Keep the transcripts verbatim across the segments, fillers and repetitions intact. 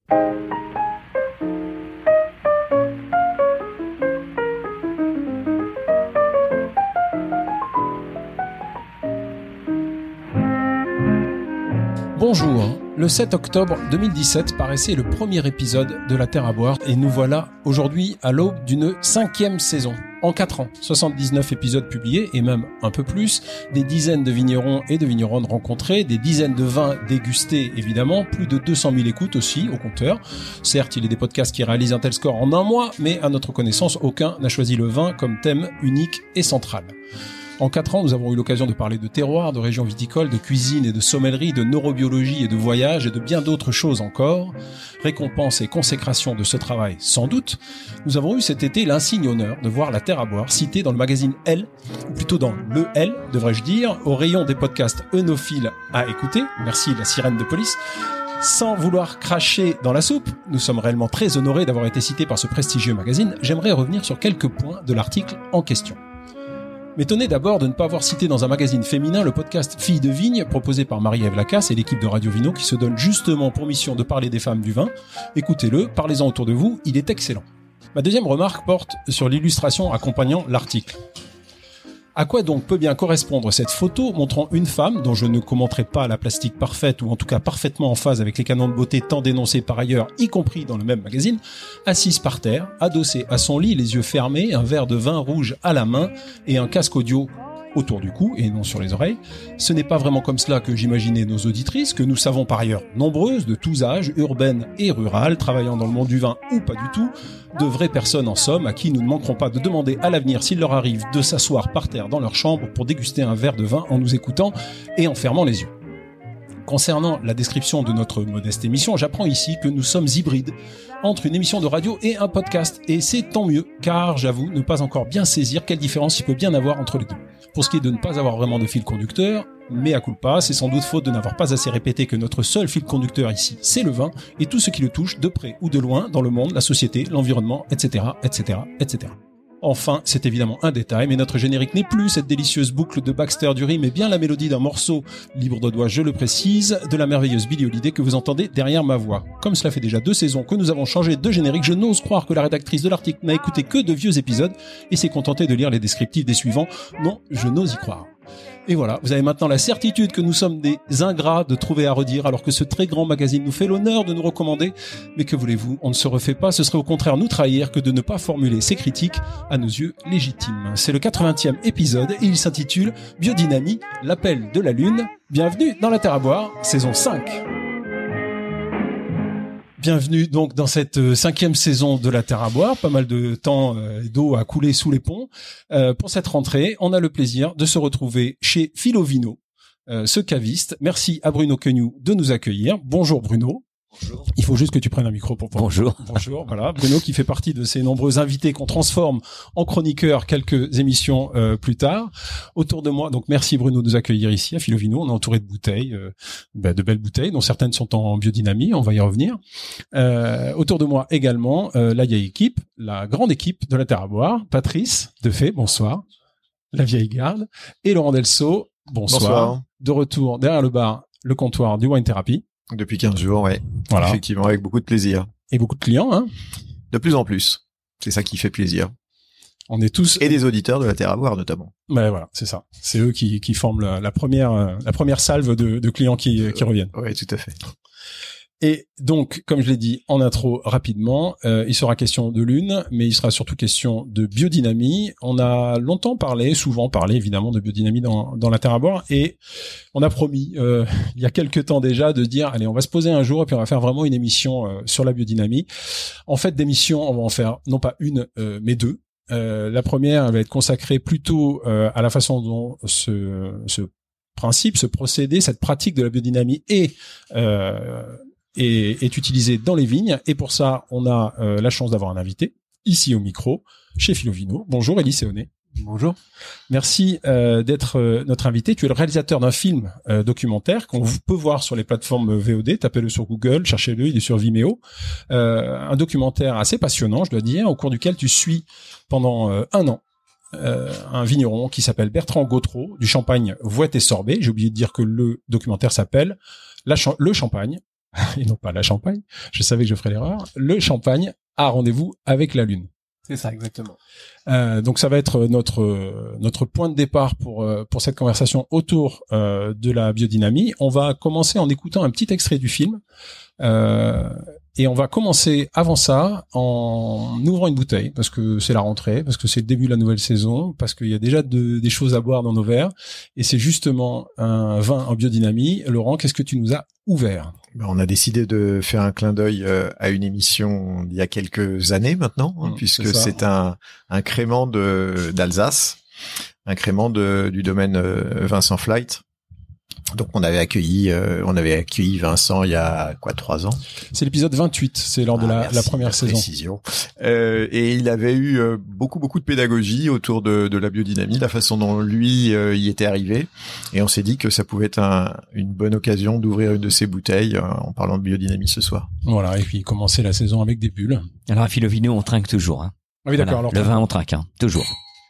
Bonjour, le sept octobre deux mille dix-sept paraissait le premier épisode de La Terre à boire et nous voilà aujourd'hui à l'aube d'une cinquième saison. En quatre ans, soixante-dix-neuf épisodes publiés et même un peu plus, des dizaines de vignerons et de vigneronnes rencontrés, des dizaines de vins dégustés évidemment, plus de deux cent mille écoutes aussi au compteur. Certes, il y a des podcasts qui réalisent un tel score en un mois, mais à notre connaissance, aucun n'a choisi le vin comme thème unique et central. En quatre ans, nous avons eu l'occasion de parler de terroir, de régions viticoles, de cuisine et de sommellerie, de neurobiologie et de voyage et de bien d'autres choses encore. Récompense et consécration de ce travail, sans doute. Nous avons eu cet été l'insigne honneur de voir La Terre à boire citée dans le magazine Elle, ou plutôt dans le Elle, devrais-je dire, au rayon des podcasts œnophiles à écouter. Merci la sirène de police. Sans vouloir cracher dans la soupe, nous sommes réellement très honorés d'avoir été cités par ce prestigieux magazine. J'aimerais revenir sur quelques points de l'article en question. M'étonner d'abord de ne pas avoir cité dans un magazine féminin le podcast Filles de Vigne proposé par Marie-Ève Lacasse et l'équipe de Radio Vino qui se donne justement pour mission de parler des femmes du vin. Écoutez-le, parlez-en autour de vous, il est excellent. Ma deuxième remarque porte sur l'illustration accompagnant l'article. À quoi donc peut bien correspondre cette photo montrant une femme, dont je ne commenterai pas la plastique parfaite ou en tout cas parfaitement en phase avec les canons de beauté tant dénoncés par ailleurs, y compris dans le même magazine, assise par terre, adossée à son lit, les yeux fermés, un verre de vin rouge à la main et un casque audio autour du cou et non sur les oreilles. Ce n'est pas vraiment comme cela que j'imaginaient nos auditrices, que nous savons par ailleurs nombreuses, de tous âges, urbaines et rurales, travaillant dans le monde du vin ou pas du tout, de vraies personnes en somme, à qui nous ne manquerons pas de demander à l'avenir s'il leur arrive de s'asseoir par terre dans leur chambre pour déguster un verre de vin en nous écoutant et en fermant les yeux. Concernant la description de notre modeste émission, j'apprends ici que nous sommes hybrides entre une émission de radio et un podcast. Et c'est tant mieux, car j'avoue ne pas encore bien saisir quelle différence il peut bien avoir entre les deux. Pour ce qui est de ne pas avoir vraiment de fil conducteur, mea culpa, c'est sans doute faute de n'avoir pas assez répété que notre seul fil conducteur ici, c'est le vin, et tout ce qui le touche de près ou de loin dans le monde, la société, l'environnement, et cetera, et cetera, et cetera. Enfin, c'est évidemment un détail, mais notre générique n'est plus cette délicieuse boucle de Baxter Dury, mais bien la mélodie d'un morceau, libre de doigt, je le précise, de la merveilleuse Billie Holiday que vous entendez derrière ma voix. Comme cela fait déjà deux saisons que nous avons changé de générique, je n'ose croire que la rédactrice de l'article n'a écouté que de vieux épisodes et s'est contentée de lire les descriptifs des suivants. Non, je n'ose y croire. Et voilà, vous avez maintenant la certitude que nous sommes des ingrats de trouver à redire alors que ce très grand magazine nous fait l'honneur de nous recommander. Mais que voulez-vous, on ne se refait pas, ce serait au contraire nous trahir que de ne pas formuler ces critiques à nos yeux légitimes. C'est le quatre-vingtième épisode et il s'intitule Biodynamie, l'appel de la lune. Bienvenue dans La Terre à boire, saison cinq. Bienvenue donc dans cette euh, cinquième saison de La Terre à boire. Pas mal de temps euh, et d'eau à couler sous les ponts. Euh, pour cette rentrée, on a le plaisir de se retrouver chez Philovino, euh, ce caviste. Merci à Bruno Queugnoux de nous accueillir. Bonjour Bruno. Bonjour. Il faut juste que tu prennes un micro pour pouvoir. Bonjour. Bonjour. Voilà, Bruno qui fait partie de ces nombreux invités qu'on transforme en chroniqueurs quelques émissions euh, plus tard. Autour de moi, donc merci Bruno de nous accueillir ici à Philovino. On est entouré de bouteilles, euh, bah, de belles bouteilles, dont certaines sont en biodynamie. On va y revenir. Euh, autour de moi également euh, la vieille équipe, la grande équipe de La Terre à boire. Patrice Defay, bonsoir. La vieille garde et Laurent Delceau, bonsoir. Bonsoir. De retour derrière le bar, le comptoir du Wine Therapy. Depuis quinze jours, ouais. Voilà. Effectivement, avec beaucoup de plaisir. Et beaucoup de clients, hein. De plus en plus. C'est ça qui fait plaisir. On est tous... Et des auditeurs de La Terre à boire, notamment. Ben voilà, c'est ça. C'est eux qui, qui forment la, la première, la première salve de, de clients qui, qui reviennent. Ouais, tout à fait. Et donc, comme je l'ai dit en intro rapidement, euh, il sera question de lune, mais il sera surtout question de biodynamie. On a longtemps parlé, souvent parlé évidemment de biodynamie dans, dans La Terre à boire, et on a promis euh, il y a quelques temps déjà de dire allez, on va se poser un jour et puis on va faire vraiment une émission euh, sur la biodynamie. En fait, d'émissions, on va en faire non pas une, euh, mais deux. Euh, la première elle va être consacrée plutôt euh, à la façon dont ce, ce principe, ce procédé, cette pratique de la biodynamie est euh, est, est utilisé dans les vignes, et pour ça on a euh, la chance d'avoir un invité ici au micro chez Philovino. Bonjour Élie Séoné. Bonjour. Merci euh, d'être euh, notre invité. Tu es le réalisateur d'un film euh, documentaire qu'on peut voir sur les plateformes V O D. Tapez-le sur Google, cherchez-le, il est sur Vimeo. Euh, un documentaire assez passionnant, je dois dire, au cours duquel tu suis pendant euh, un an euh, un vigneron qui s'appelle Bertrand Gautreau, du Champagne Vouette et Sorbet. J'ai oublié de dire que le documentaire s'appelle La Ch- Le Champagne, et non pas la Champagne, je savais que je ferais l'erreur, le champagne a rendez-vous avec la Lune. C'est ça, exactement. Euh, donc ça va être notre notre point de départ pour pour cette conversation autour euh, de la biodynamie. On va commencer en écoutant un petit extrait du film. Euh, et on va commencer avant ça en ouvrant une bouteille parce que c'est la rentrée, parce que c'est le début de la nouvelle saison, parce qu'il y a déjà de, des choses à boire dans nos verres et c'est justement un vin en biodynamie. Laurent, qu'est-ce que tu nous as ouvert? Ben, on a décidé de faire un clin d'œil euh, à une émission d'il y a quelques années maintenant, hein, mmh, puisque c'est, c'est un, un crément de, d'Alsace, un crément de, du domaine euh, Vincent Flight. Donc on avait accueilli, euh, on avait accueilli Vincent il y a quoi trois ans. C'est l'épisode vingt-huit, c'est lors ah, de la, merci, la première la saison. Précision. Euh, et il avait eu euh, beaucoup beaucoup de pédagogie autour de, de la biodynamie, la façon dont lui euh, y était arrivé. Et on s'est dit que ça pouvait être un, une bonne occasion d'ouvrir une de ses bouteilles euh, en parlant de biodynamie ce soir. Voilà, et puis commencer la saison avec des bulles. Alors à Philovino, on trinque toujours. Hein. Ah oui d'accord. Voilà, alors, le vin on trinque, hein, toujours.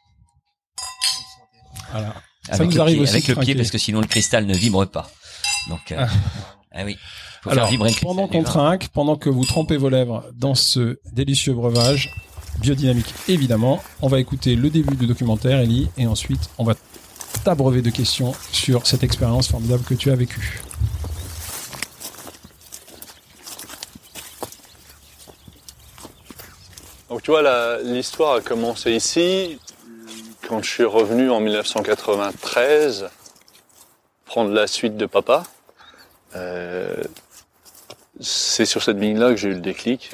Voilà. Ça avec nous arrive pied, aussi avec le pied parce que sinon le cristal ne vibre pas. Donc, euh, ah. ah oui. Faut Alors, faire vibrer le pendant qu'on trinque, pendant que vous trempez vos lèvres dans ce délicieux breuvage biodynamique, évidemment, on va écouter le début du documentaire, Ellie, et ensuite on va t'abreuver de questions sur cette expérience formidable que tu as vécue. Donc tu vois, la, l'histoire a commencé ici. Quand je suis revenu en dix-neuf cent quatre-vingt-treize, prendre la suite de papa, euh, c'est sur cette vigne-là que j'ai eu le déclic.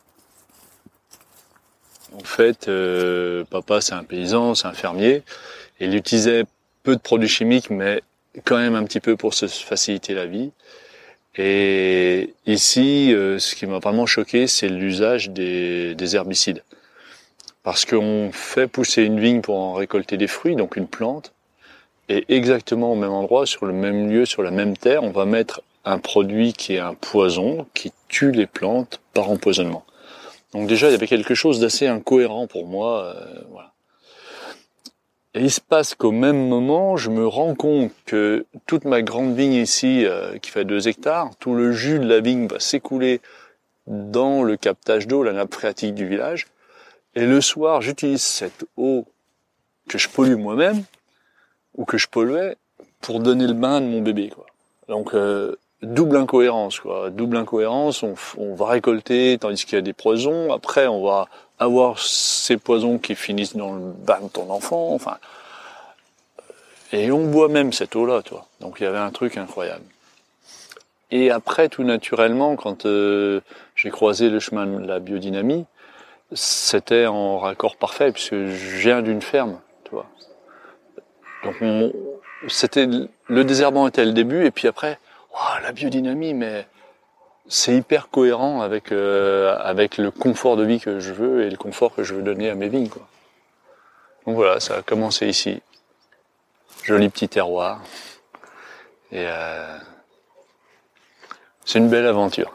En fait, euh, papa c'est un paysan, c'est un fermier, et il utilisait peu de produits chimiques, mais quand même un petit peu pour se faciliter la vie. Et ici, euh, ce qui m'a vraiment choqué, c'est l'usage des, des herbicides. Parce qu'on fait pousser une vigne pour en récolter des fruits, donc une plante, et exactement au même endroit, sur le même lieu, sur la même terre, on va mettre un produit qui est un poison, qui tue les plantes par empoisonnement. Donc déjà, il y avait quelque chose d'assez incohérent pour moi. Euh, voilà. Et il se passe qu'au même moment, je me rends compte que toute ma grande vigne ici, euh, qui fait deux hectares, tout le jus de la vigne va s'écouler dans le captage d'eau, la nappe phréatique du village. Et le soir, j'utilise cette eau que je pollue moi-même, ou que je polluais, pour donner le bain de mon bébé, quoi. Donc, euh, double incohérence, quoi. Double incohérence, on, on va récolter, tandis qu'il y a des poisons. Après, on va avoir ces poisons qui finissent dans le bain de ton enfant, enfin. Et on boit même cette eau-là, tu vois. Donc, il y avait un truc incroyable. Et après, tout naturellement, quand euh, j'ai croisé le chemin de la biodynamie, c'était en raccord parfait puisque je viens d'une ferme, tu vois. Donc on, c'était le désherbant était le début et puis après, oh, la biodynamie, mais c'est hyper cohérent avec euh, avec le confort de vie que je veux et le confort que je veux donner à mes vignes, quoi. Donc voilà, ça a commencé ici, joli petit terroir et euh, c'est une belle aventure.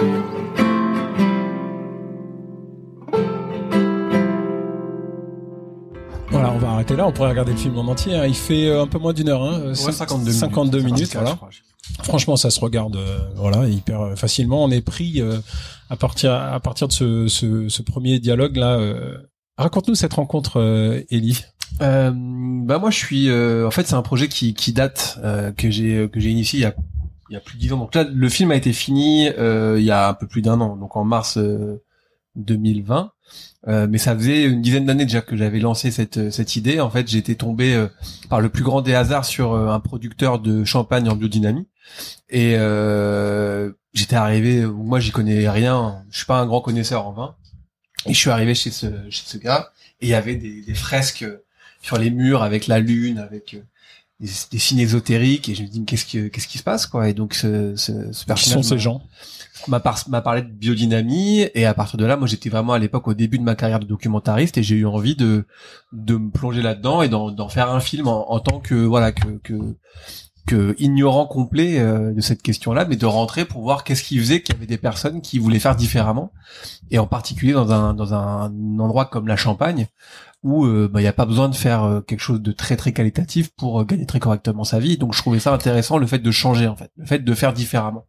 Voilà, on va arrêter là. On pourrait regarder le film en entier. Hein. Il fait euh, un peu moins d'une heure, hein. Ouais, cinquante-deux, cinquante-deux minutes. minutes Voilà. Franchement, ça se regarde, euh, voilà, hyper facilement. On est pris euh, à partir à partir de ce, ce, ce premier dialogue là. Euh... Raconte-nous cette rencontre, euh, Ellie. Euh, bah moi, je suis. Euh, en fait, c'est un projet qui qui date, euh, que j'ai que j'ai initié il y a il y a plus de dix ans. Donc là, le film a été fini euh, il y a un peu plus d'un an, donc en mars euh, deux mille vingt. Euh, mais ça faisait une dizaine d'années déjà que j'avais lancé cette cette idée. En fait, j'étais tombé euh, par le plus grand des hasards sur euh, un producteur de champagne en biodynamie et euh, j'étais arrivé. Moi, j'y connais rien. Je suis pas un grand connaisseur en vin. Et je suis arrivé chez ce chez ce gars et il y avait des, des fresques sur les murs avec la lune, avec euh, des, des signes ésotériques et je me dis mais qu'est-ce que qu'est-ce qui se passe quoi. Et donc ce ce, ce personnage. Qui sont ces gens? m'a, par, m'a parlé de biodynamie et à partir de là, moi j'étais vraiment à l'époque au début de ma carrière de documentariste et j'ai eu envie de de me plonger là-dedans et d'en, d'en faire un film en, en tant que voilà que que que ignorant complet euh, de cette question-là, mais de rentrer pour voir qu'est-ce qui faisait qu'il y avait des personnes qui voulaient faire différemment et en particulier dans un dans un endroit comme la Champagne où euh, bah il y a pas besoin de faire euh, quelque chose de très très qualitatif pour euh, gagner très correctement sa vie. Donc je trouvais ça intéressant le fait de changer en fait, le fait de faire différemment.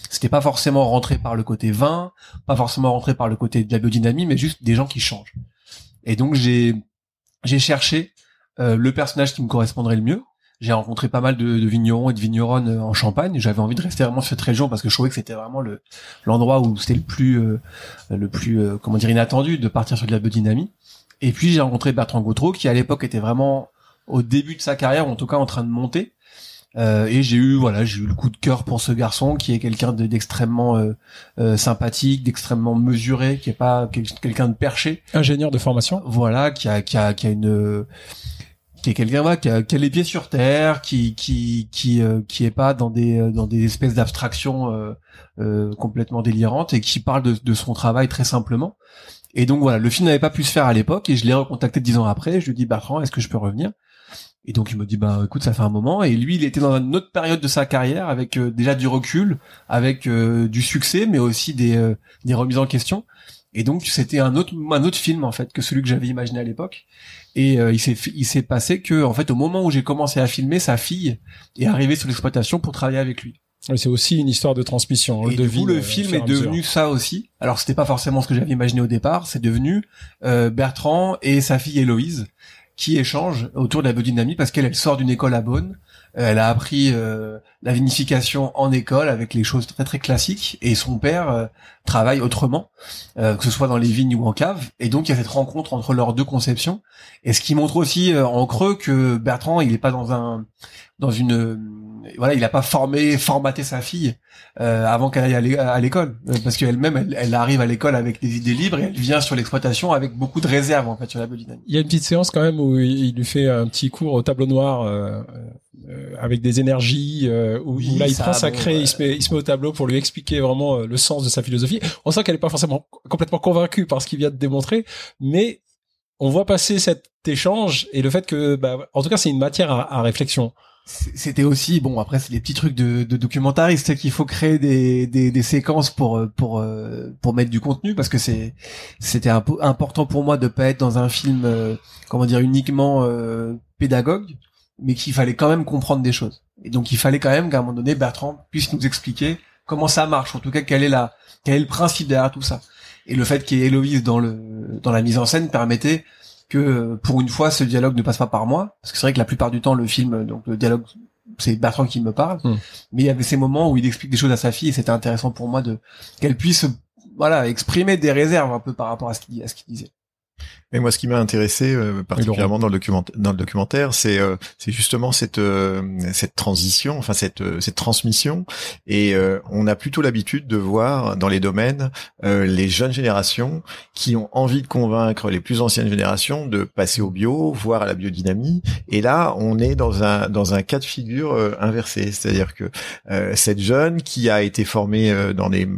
C'était pas forcément rentré par le côté vin, pas forcément rentré par le côté de la biodynamie, mais juste des gens qui changent. Et donc j'ai j'ai cherché euh, le personnage qui me correspondrait le mieux. J'ai rencontré pas mal de, de vignerons et de vigneronnes en Champagne. J'avais envie de rester vraiment sur cette région parce que je trouvais que c'était vraiment le l'endroit où c'était le plus euh, le plus euh, comment dire inattendu de partir sur de la biodynamie. Et puis j'ai rencontré Bertrand Gautreau qui à l'époque était vraiment au début de sa carrière, ou en tout cas en train de monter. Euh, et j'ai eu voilà j'ai eu le coup de cœur pour ce garçon qui est quelqu'un de, d'extrêmement euh, euh, sympathique, d'extrêmement mesuré, qui est pas quelqu'un de perché, ingénieur de formation, voilà, qui a qui a qui a une qui est quelqu'un là, qui a, qui a les pieds sur terre, qui qui qui euh, qui est pas dans des dans des espèces d'abstractions euh, euh, complètement délirantes, et qui parle de, de son travail très simplement. Et donc voilà, le film n'avait pas pu se faire à l'époque, et je l'ai recontacté dix ans après. Je lui dis Bertrand, est-ce que je peux revenir? Et donc il me dit bah écoute, ça fait un moment. Et lui, il était dans une autre période de sa carrière avec euh, déjà du recul, avec euh, du succès, mais aussi des euh, des remises en question. Et donc c'était un autre un autre film en fait que celui que j'avais imaginé à l'époque. Et euh, il s'est il s'est passé que en fait au moment où j'ai commencé à filmer, sa fille est arrivée sur l'exploitation pour travailler avec lui. Oui, c'est aussi une histoire de transmission. Et de du vie, coup, le euh, film est devenu ça aussi. Alors c'était pas forcément ce que j'avais imaginé au départ. C'est devenu euh, Bertrand et sa fille Héloïse qui échangent autour de la biodynamie parce qu'elle elle sort d'une école à Beaune. Elle a appris euh, la vinification en école avec les choses très très classiques, et son père euh, travaille autrement, euh, que ce soit dans les vignes ou en cave. Et donc il y a cette rencontre entre leurs deux conceptions, et ce qui montre aussi euh, en creux que Bertrand il est pas dans un dans une euh, voilà il a pas formé formaté sa fille euh, avant qu'elle aille à l'école, euh, parce qu'elle-même elle, elle arrive à l'école avec des idées libres, et elle vient sur l'exploitation avec beaucoup de réserves en fait sur la biodynamie. Il y a une petite séance quand même où il lui fait un petit cours au tableau noir euh, euh, avec des énergies euh, où, oui, où là il ça, prend sa craie, bon, il se met il se met au tableau pour lui expliquer vraiment euh, le sens de sa philosophie. On sent qu'elle est pas forcément complètement convaincue par ce qu'il vient de démontrer, mais on voit passer cet échange et le fait que bah, en tout cas c'est une matière à, à réflexion. C'était aussi bon, après c'est des petits trucs de, de documentariste qu'il faut créer des, des des séquences pour pour pour mettre du contenu, parce que c'est c'était un peu important pour moi de pas être dans un film euh, comment dire uniquement euh, pédagogue, mais qu'il fallait quand même comprendre des choses. Et donc il fallait quand même qu'à un moment donné Bertrand puisse nous expliquer comment ça marche, en tout cas quel est la quel est le principe derrière tout ça. Et le fait qu'il y ait Héloïse dans le dans la mise en scène permettait que pour une fois ce dialogue ne passe pas par moi, parce que c'est vrai que la plupart du temps le film, donc le dialogue, c'est Bertrand qui me parle, mmh. mais il y avait ces moments où il explique des choses à sa fille, et c'était intéressant pour moi de qu'elle puisse voilà exprimer des réserves un peu par rapport à ce qu'il à ce qu'il disait. Mais moi, ce qui m'a intéressé euh, particulièrement dans le documentaire, dans le documentaire, c'est euh, c'est justement cette euh, cette transition, enfin cette euh, cette transmission. Et euh, on a plutôt l'habitude de voir dans les domaines euh, les jeunes générations qui ont envie de convaincre les plus anciennes générations de passer au bio, voire à la biodynamie. Et là, on est dans un dans un cas de figure euh, inversé, c'est-à-dire que euh, cette jeune qui a été formée euh, dans des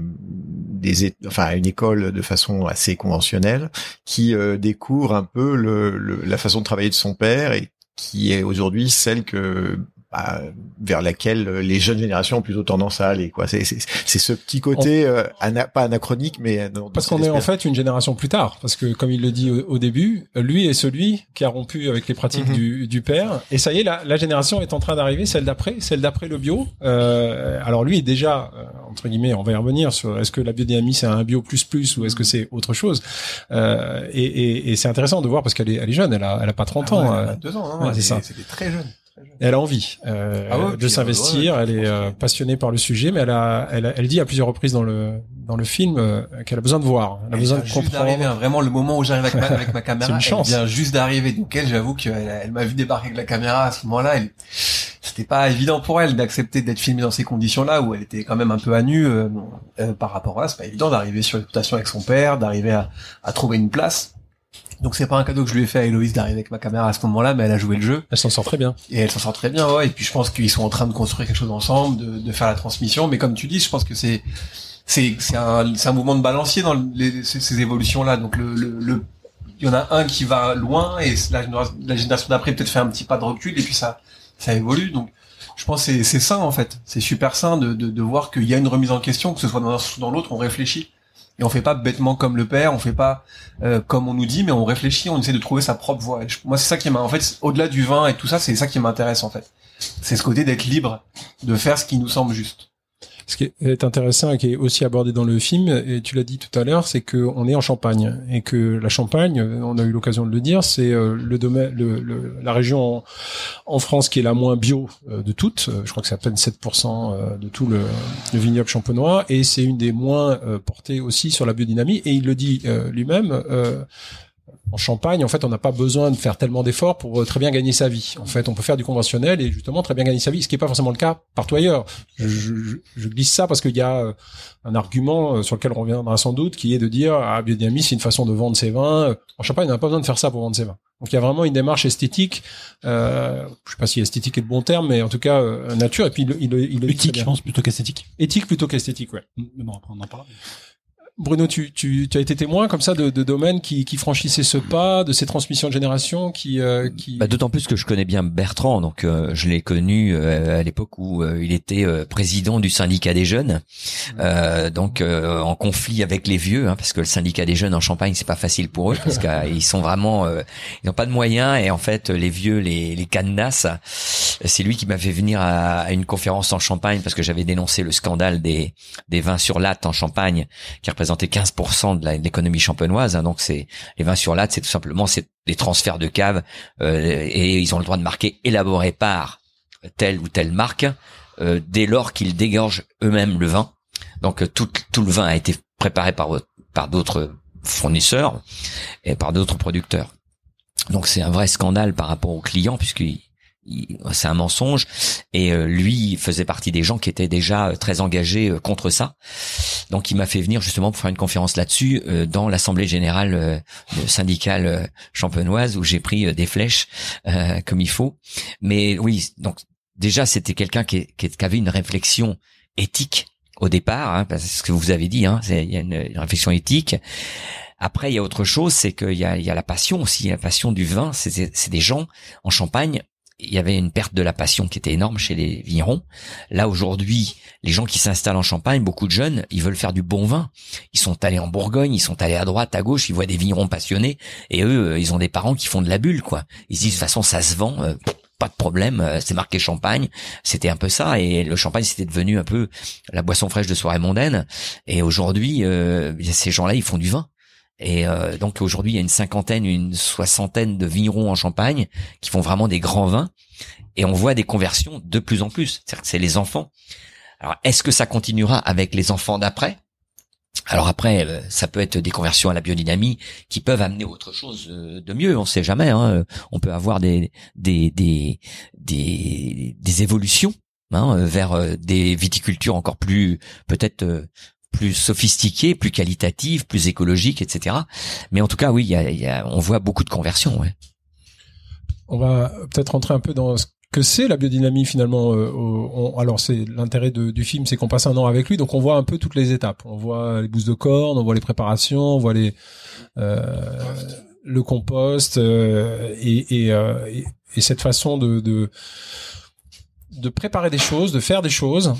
des enfin à une école de façon assez conventionnelle, qui euh, découvre un peu le, le, la façon de travailler de son père, et qui est aujourd'hui celle que bah, vers laquelle les jeunes générations ont plutôt tendance à aller, quoi. C'est c'est, c'est ce petit côté euh, ana, pas anachronique, mais non, parce qu'on est en fait une génération plus tard, parce que comme il le dit au, au début, lui est celui qui a rompu avec les pratiques mm-hmm. du, du père, et ça y est, la, la génération est en train d'arriver, celle d'après, celle d'après le bio. Euh, alors lui est déjà euh, entre guillemets, on va y revenir sur est-ce que la biodynamie c'est un bio plus plus ou est-ce que c'est autre chose. Euh, et, et, et c'est intéressant de voir parce qu'elle est, elle est jeune, elle a, elle a pas trente ah ouais, ans. Elle a deux ans, hein, ouais, c'est ça. C'était très jeune. Et elle a envie euh, ah ouais, de s'investir, ouais, elle est euh, passionnée par le sujet, mais elle a, elle, elle dit à plusieurs reprises dans le dans le film euh, qu'elle a besoin de voir, elle a elle besoin de comprendre. Juste hein, vraiment le moment où j'arrive avec ma, avec ma caméra, c'est une chance. Elle vient juste d'arriver. Donc elle, j'avoue qu'elle elle m'a vu débarquer avec la caméra à ce moment-là. Elle, c'était pas évident pour elle d'accepter d'être filmée dans ces conditions-là où elle était quand même un peu à nu euh, euh, par rapport à ça. C'est pas évident d'arriver sur l'exploitation avec son père, d'arriver à, à trouver une place. Donc c'est pas un cadeau que je lui ai fait à Héloïse d'arriver avec ma caméra à ce moment-là, mais elle a joué le jeu. Elle s'en sort très bien. Et elle s'en sort très bien, ouais. Et puis je pense qu'ils sont en train de construire quelque chose ensemble, de, de faire la transmission. Mais comme tu dis, je pense que c'est c'est c'est un c'est un mouvement de balancier dans les, ces, ces évolutions-là. Donc le le, le il y en a un qui va loin et la, la génération d'après peut-être fait un petit pas de recul et puis ça ça évolue. Donc je pense que c'est c'est sain en fait. C'est super sain de de, de voir qu'il y a une remise en question, que ce soit dans un ou dans l'autre, on réfléchit. Et on fait pas bêtement comme le père, on fait pas euh, comme on nous dit, mais on réfléchit, on essaie de trouver sa propre voie. Et je, moi, c'est ça qui m'a, en fait, au-delà du vin et tout ça, c'est ça qui m'intéresse en fait. C'est ce côté d'être libre, de faire ce qui nous semble juste. Ce qui est intéressant et qui est aussi abordé dans le film, et tu l'as dit tout à l'heure, c'est que on est en Champagne et que la Champagne, on a eu l'occasion de le dire, c'est le domaine, le, le, la région en, en France qui est la moins bio de toutes. Je crois que c'est à peine sept pour cent de tout le, le vignoble champenois, et c'est une des moins portées aussi sur la biodynamie. Et il le dit lui-même. Euh, En Champagne, en fait, on n'a pas besoin de faire tellement d'efforts pour très bien gagner sa vie. En fait, on peut faire du conventionnel et justement très bien gagner sa vie, ce qui n'est pas forcément le cas partout ailleurs. Je, je, je glisse ça parce qu'il y a un argument sur lequel on reviendra sans doute, qui est de dire ah, biodynamie, c'est une façon de vendre ses vins. En Champagne, on n'a pas besoin de faire ça pour vendre ses vins. Donc il y a vraiment une démarche esthétique. Euh, je sais pas si esthétique est le bon terme, mais en tout cas euh, nature. Et puis il, il, il, il éthique, je pense plutôt qu'esthétique. Éthique plutôt qu'esthétique, ouais. Mais bon, après on en parle. Bruno, tu, tu, tu as été témoin comme ça de, de domaines qui, qui franchissaient ce pas, de ces transmissions de génération qui, euh, qui. Bah, d'autant plus que je connais bien Bertrand, donc euh, je l'ai connu euh, à l'époque où euh, il était euh, président du syndicat des jeunes, euh, donc euh, en conflit avec les vieux, hein, parce que le syndicat des jeunes en Champagne c'est pas facile pour eux, parce qu'ils sont vraiment, euh, ils n'ont pas de moyens et en fait les vieux les, les cadenassent. C'est lui qui m'a fait venir à, à une conférence en Champagne parce que j'avais dénoncé le scandale des des vins sur latte en Champagne qui représentait quinze pour cent de, la, de l'économie champenoise, hein, donc c'est les vins sur latte, c'est tout simplement c'est des transferts de caves euh, et ils ont le droit de marquer élaboré par telle ou telle marque euh, dès lors qu'ils dégorgent eux-mêmes le vin. Donc tout tout le vin a été préparé par par d'autres fournisseurs et par d'autres producteurs. Donc c'est un vrai scandale par rapport aux clients puisqu'ils Il, c'est un mensonge et euh, lui faisait partie des gens qui étaient déjà euh, très engagés euh, contre ça. Donc il m'a fait venir justement pour faire une conférence là-dessus euh, dans l'assemblée générale euh, syndicale euh, champenoise où j'ai pris euh, des flèches euh, comme il faut. Mais oui, donc déjà c'était quelqu'un qui, qui, qui avait une réflexion éthique au départ, hein, parce que ce que vous avez dit, hein, c'est, il y a une, une réflexion éthique. Après il y a autre chose, c'est qu'il y a, il y a la passion aussi, la passion du vin. C'est, c'est des gens en Champagne. Il y avait une perte de la passion qui était énorme chez les vignerons. Là, aujourd'hui, les gens qui s'installent en Champagne, beaucoup de jeunes, ils veulent faire du bon vin. Ils sont allés en Bourgogne, ils sont allés à droite, à gauche, ils voient des vignerons passionnés. Et eux, ils ont des parents qui font de la bulle, quoi. Ils se disent, de toute façon, ça se vend, euh, pas de problème, euh, c'est marqué Champagne. C'était un peu ça. Et le Champagne, c'était devenu un peu la boisson fraîche de soirée mondaine. Et aujourd'hui, euh, ces gens-là, ils font du vin. Et euh, donc aujourd'hui, il y a une cinquantaine, une soixantaine de vignerons en Champagne qui font vraiment des grands vins. Et on voit des conversions de plus en plus. C'est-à-dire que c'est les enfants. Alors, est-ce que ça continuera avec les enfants d'après ? Alors après, euh, ça peut être des conversions à la biodynamie qui peuvent amener autre chose de mieux. On sait jamais. Hein. On peut avoir des des des des, des évolutions hein, vers des viticultures encore plus peut-être. Euh, plus sophistiquées, plus qualitatives, plus écologiques, et cetera. Mais en tout cas, oui, il y a, il y a, on voit beaucoup de conversions. Ouais. On va peut-être rentrer un peu dans ce que c'est la biodynamie finalement. Euh, on, alors c'est l'intérêt de, du film, c'est qu'on passe un an avec lui, donc on voit un peu toutes les étapes. On voit les bousses de corne, on voit les préparations, on voit les euh, le compost euh, et, et, euh, et, et cette façon de, de de préparer des choses, de faire des choses.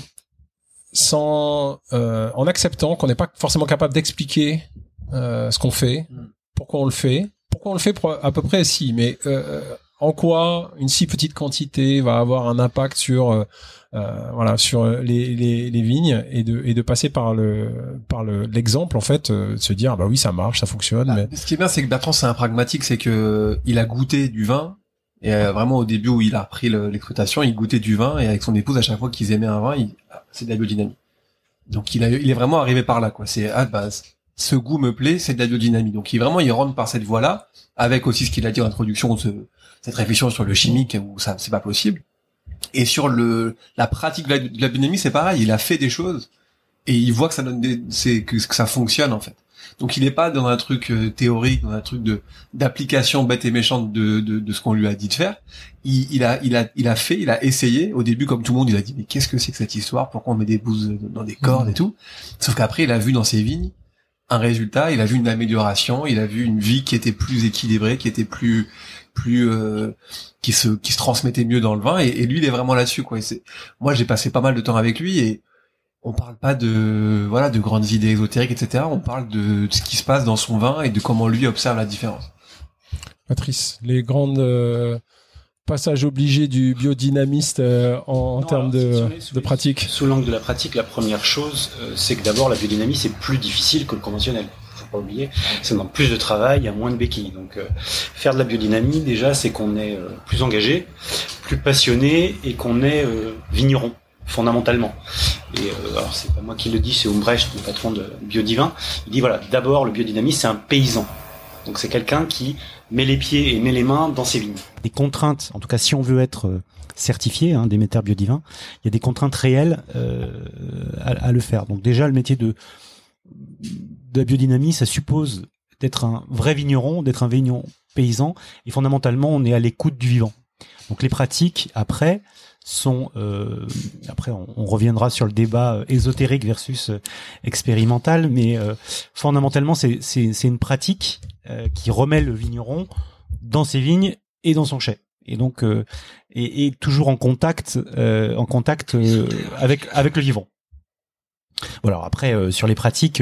Sans euh, en acceptant qu'on n'est pas forcément capable d'expliquer euh, ce qu'on fait, pourquoi on le fait, pourquoi on le fait à peu près si, mais euh, en quoi une si petite quantité va avoir un impact sur euh, voilà sur les, les, les vignes et de et de passer par le par le l'exemple en fait, euh, de se dire bah oui ça marche, ça fonctionne. Bah, mais... Ce qui est bien, c'est que Bertrand c'est un pragmatique, c'est que il a goûté du vin. Et euh, vraiment au début où il a repris le, l'exploitation, il goûtait du vin et avec son épouse à chaque fois qu'ils aimaient un vin, il, c'est de la biodynamie. Donc il a, il est vraiment arrivé par là quoi. C'est ah bah ce goût me plaît, c'est de la biodynamie. Donc il vraiment il rentre par cette voie-là, avec aussi ce qu'il a dit en introduction, ce, cette réflexion sur le chimique où ça c'est pas possible. Et sur le la pratique de la, de la biodynamie c'est pareil, il a fait des choses et il voit que ça donne des, c'est que, que ça fonctionne en fait. Donc il est pas dans un truc euh, théorique, dans un truc de d'application bête et méchante de de, de ce qu'on lui a dit de faire. Il, il a il a il a fait, il a essayé. Au début, comme tout le monde, il a dit mais qu'est-ce que c'est que cette histoire ? Pourquoi on met des bouses dans des cordes et tout ? Sauf qu'après, il a vu dans ses vignes un résultat. Il a vu une amélioration. Il a vu une vie qui était plus équilibrée, qui était plus plus euh, qui se qui se transmettait mieux dans le vin. Et, et lui, il est vraiment là-dessus quoi. Et c'est, moi, j'ai passé pas mal de temps avec lui et on parle pas de voilà de grandes idées ésotériques, et cetera. On parle de, de ce qui se passe dans son vin et de comment lui observe la différence. Patrice, les grandes euh, passage obligé du biodynamiste euh, en, en Non, termes alors, de, sous- sous- de pratique. Sous l'angle de la pratique, la première chose, euh, c'est que d'abord la biodynamie c'est plus difficile que le conventionnel. Faut pas oublier, ça demande plus de travail, il y a moins de béquilles. Donc euh, faire de la biodynamie déjà, c'est qu'on est euh, plus engagé, plus passionné et qu'on est euh, vigneron fondamentalement. Et euh, alors c'est pas moi qui le dis, c'est Umbrecht, le patron de Biodivin. Il dit voilà, d'abord le biodynamiste c'est un paysan. Donc c'est quelqu'un qui met les pieds et met les mains dans ses vignes. Des contraintes, en tout cas si on veut être euh, certifié, hein, Déméter Biodivin, il y a des contraintes réelles euh, à, à le faire. Donc déjà le métier de, de la biodynamie, ça suppose d'être un vrai vigneron, d'être un vigneron paysan, et fondamentalement on est à l'écoute du vivant. Donc les pratiques après sont, euh, après on, on reviendra sur le débat euh, ésotérique versus euh, expérimental, mais euh, fondamentalement c'est, c'est, c'est une pratique euh, qui remet le vigneron dans ses vignes et dans son chai, et donc euh, et, et toujours en contact, euh, en contact euh, avec avec le vivant. Voilà. Alors après euh, sur les pratiques,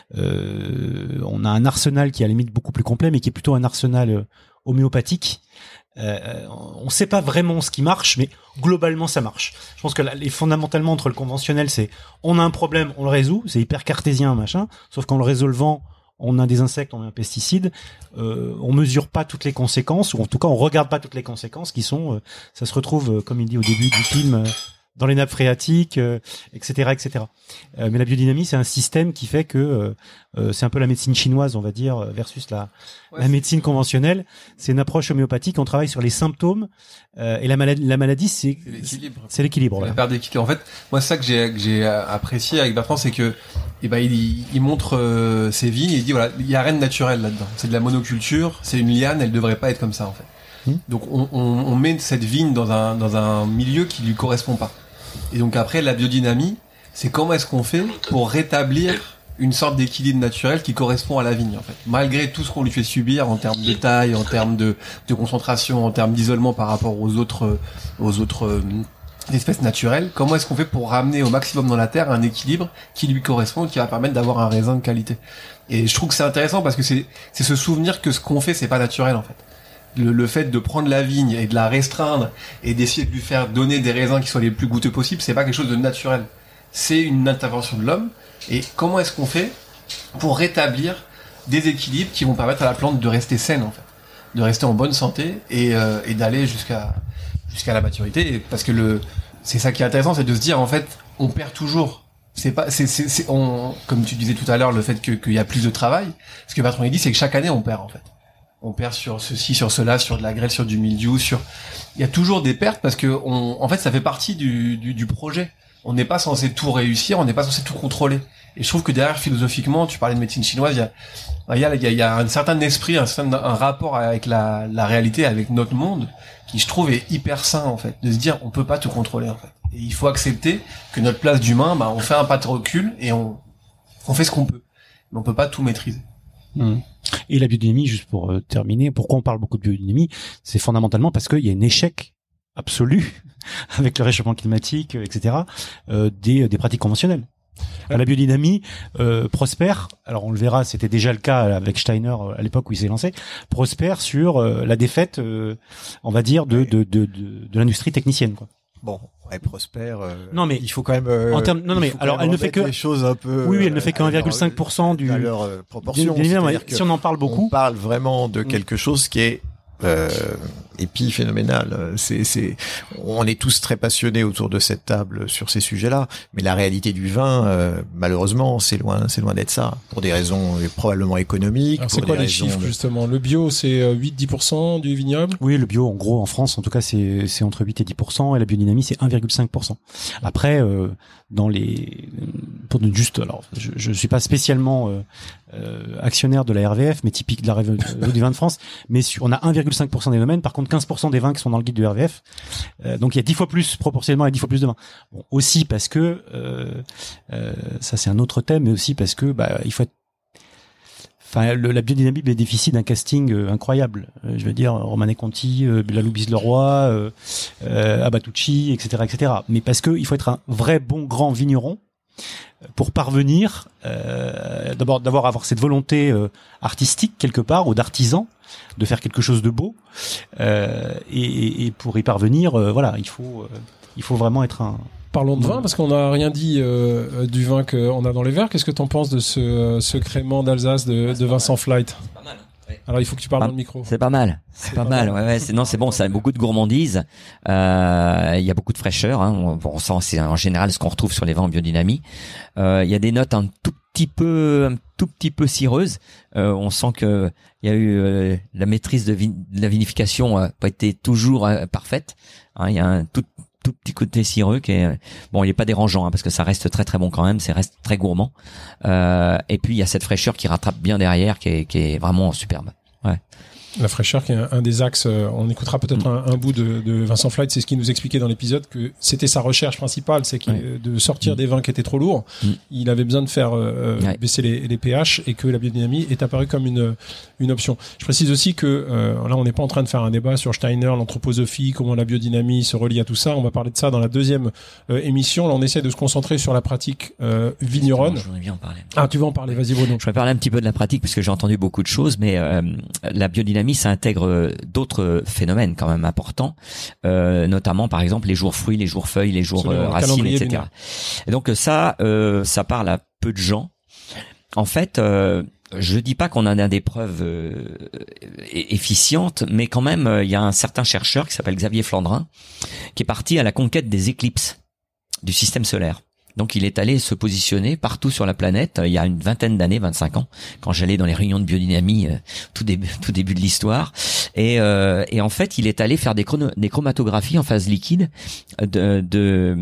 euh, on a un arsenal qui est à la limite beaucoup plus complet, mais qui est plutôt un arsenal euh, homéopathique. Euh, on ne sait pas vraiment ce qui marche, mais globalement ça marche. Je pense que là, les fondamentalement entre le conventionnel, c'est on a un problème, on le résout, c'est hyper cartésien machin. Sauf qu'en le résolvant, on a des insectes, on a un pesticide, euh, on mesure pas toutes les conséquences, ou en tout cas on regarde pas toutes les conséquences qui sont, euh, ça se retrouve euh, comme il dit au début du film. Euh, dans les nappes phréatiques, euh, et cetera, et cetera. Euh, mais la biodynamie, c'est un système qui fait que euh, euh, c'est un peu la médecine chinoise, on va dire, versus la, Ouais, la médecine conventionnelle. C'est une approche homéopathique. On travaille sur les symptômes euh, et la maladie, la maladie, c'est C'est l'équilibre. c'est l'équilibre. La Voilà. perte d'équilibre. En fait, moi, c'est ça que j'ai, que j'ai apprécié avec Bertrand, c'est que, eh ben, il, il montre euh, ses vignes et il dit voilà, il y a rien de naturel là-dedans. C'est de la monoculture, c'est une liane, elle devrait pas être comme ça en fait. Hmm. Donc on, on, on met cette vigne dans un dans un milieu qui lui correspond pas. Et donc après la biodynamie, c'est comment est-ce qu'on fait pour rétablir une sorte d'équilibre naturel qui correspond à la vigne en fait. Malgré tout ce qu'on lui fait subir en termes de taille, en termes de de concentration, en termes d'isolement par rapport aux autres aux autres euh, espèces naturelles, comment est-ce qu'on fait pour ramener au maximum dans la terre un équilibre qui lui correspond, qui va permettre d'avoir un raisin de qualité. Et je trouve que c'est intéressant parce que c'est c'est se souvenir que ce qu'on fait c'est pas naturel en fait. Le, le fait de prendre la vigne et de la restreindre et d'essayer de lui faire donner des raisins qui soient les plus goûteux possibles, c'est pas quelque chose de naturel. C'est une intervention de l'homme. Et comment est-ce qu'on fait pour rétablir des équilibres qui vont permettre à la plante de rester saine en fait, de rester en bonne santé et, euh, et d'aller jusqu'à jusqu'à la maturité. Et parce que le c'est ça qui est intéressant, c'est de se dire en fait on perd toujours. C'est pas c'est c'est, c'est on comme tu disais tout à l'heure le fait que qu'il y a plus de travail. Ce que Bertrand il dit c'est que chaque année on perd en fait. On perd sur ceci, sur cela, sur de la grêle, sur du mildiou, sur. Il y a toujours des pertes parce que on, en fait, ça fait partie du, du, du projet. On n'est pas censé tout réussir, on n'est pas censé tout contrôler. Et je trouve que derrière, philosophiquement, tu parlais de médecine chinoise, il y a, il y a, il y a un certain esprit, un certain un rapport avec la, la réalité, avec notre monde, qui je trouve est hyper sain en fait, de se dire on peut pas tout contrôler en fait. Et il faut accepter que notre place d'humain, bah, on fait un pas de recul et on, on fait ce qu'on peut, mais on peut pas tout maîtriser. Mmh. Et la biodynamie, juste pour euh, terminer, pourquoi on parle beaucoup de biodynamie, c'est fondamentalement parce qu'il y a un échec absolu avec le réchauffement climatique, et cetera, euh, des, des pratiques conventionnelles. Ouais. La biodynamie euh, prospère, alors on le verra, c'était déjà le cas avec Steiner à l'époque où il s'est lancé, prospère sur euh, la défaite, euh, on va dire, de, de, de, de, de l'industrie technicienne, quoi. Bon, elle prospère. Euh, non mais il faut quand même. Euh, en termes, non, non mais alors elle ne fait que les choses un peu. Oui, oui, elle ne fait que un virgule cinq pour cent du. À leur euh, proportion. Bien évidemment, si on en parle beaucoup. On parle vraiment de quelque chose qui est euh, épiphénoménal. C'est, c'est, on est tous très passionnés autour de cette table sur ces sujets-là, mais la réalité du vin, euh, malheureusement, c'est loin, c'est loin d'être ça, pour des raisons euh, probablement économiques. Alors c'est quoi les chiffres de... justement? Le bio, c'est huit à dix pour cent du vignoble? Oui, le bio, en gros, en France, en tout cas, c'est, c'est entre huit et dix pour cent, et la biodynamie, c'est un virgule cinq pour cent. Après, euh, dans les, pour ne juste, alors, je, je suis pas spécialement euh, euh, actionnaire de la R V F, mais typique de la Réseau du vin de France, mais sur, on a un virgule cinq pour cent des domaines, par contre quinze pour cent des vins qui sont dans le guide du R V F, euh, donc il y a dix fois plus proportionnellement et dix fois plus de vins. Bon, aussi parce que euh, euh, ça c'est un autre thème, mais aussi parce que bah il faut être, enfin le, la biodynamie bénéficie d'un casting euh, incroyable. Euh, je veux dire Romané Conti, euh, Lalou Bise-Leroy, euh, euh, Abatucci, et cetera, et cetera. Mais parce que il faut être un vrai bon grand vigneron pour parvenir euh, d'abord d'avoir avoir cette volonté euh, artistique quelque part ou d'artisan, de faire quelque chose de beau, euh, et, et pour y parvenir, euh, voilà, il faut euh, il faut vraiment être un Parlons de vin, parce qu'on n'a rien dit euh, du vin qu'on a dans les verres. Qu'est-ce que tu en penses de ce, ce crément d'Alsace de, de Vincent Flight? C'est pas mal. Ouais. Alors il faut que tu parles pas, dans le micro. C'est pas mal. C'est, c'est pas, pas mal. mal. Ouais, ouais, c'est, non, c'est bon. Ça a beaucoup de gourmandise. Euh, il y a beaucoup de fraîcheur. Hein. On, on sent, c'est en général ce qu'on retrouve sur les vins en biodynamie. Euh, il y a des notes un tout petit peu, un tout petit peu cireuses. Euh, on sent que il y a eu euh, la maîtrise de, vin, de la vinification n'a pas été toujours euh, parfaite. Hein, il y a un tout tout petit côté cireux qui est bon, il est pas dérangeant hein, parce que ça reste très très bon quand même, c'est reste très gourmand. Euh, et puis il y a cette fraîcheur qui rattrape bien derrière, qui est, qui est vraiment superbe. Ouais. La fraîcheur qui est un, un des axes. Euh, on écoutera peut-être mmh. un, un bout de, de Vincent Flight. C'est ce qu'il nous expliquait dans l'épisode, que c'était sa recherche principale, c'est qu'il, ouais. de sortir mmh. des vins qui étaient trop lourds. Mmh. Il avait besoin de faire euh, ouais. baisser les, les pH, et que la biodynamie est apparue comme une une option. Je précise aussi que euh, là, on n'est pas en train de faire un débat sur Steiner, l'anthroposophie, comment la biodynamie se relie à tout ça. On va parler de ça dans la deuxième euh, émission. Là, on essaie de se concentrer sur la pratique euh, vigneronne. Je voudrais bien en parler. Ah, tu vas en parler. Vas-y, Bruno. Je vais parler un petit peu de la pratique parce que j'ai entendu beaucoup de choses, mais euh, la biodynamie, ça intègre d'autres phénomènes quand même importants, euh, notamment par exemple les jours fruits, les jours feuilles, les jours euh, racines, et cetera. Et donc ça, euh, ça parle à peu de gens. En fait, euh, je dis pas qu'on en a des preuves euh, efficientes, mais quand même, il euh, y a un certain chercheur qui s'appelle Xavier Flandrin qui est parti à la conquête des éclipses du système solaire. Donc il est allé se positionner partout sur la planète il y a une vingtaine d'années, vingt-cinq ans, quand j'allais dans les réunions de biodynamie, euh, tout début, tout début de l'histoire. Et, euh, et en fait, il est allé faire des, chrono, des chromatographies en phase liquide de, de,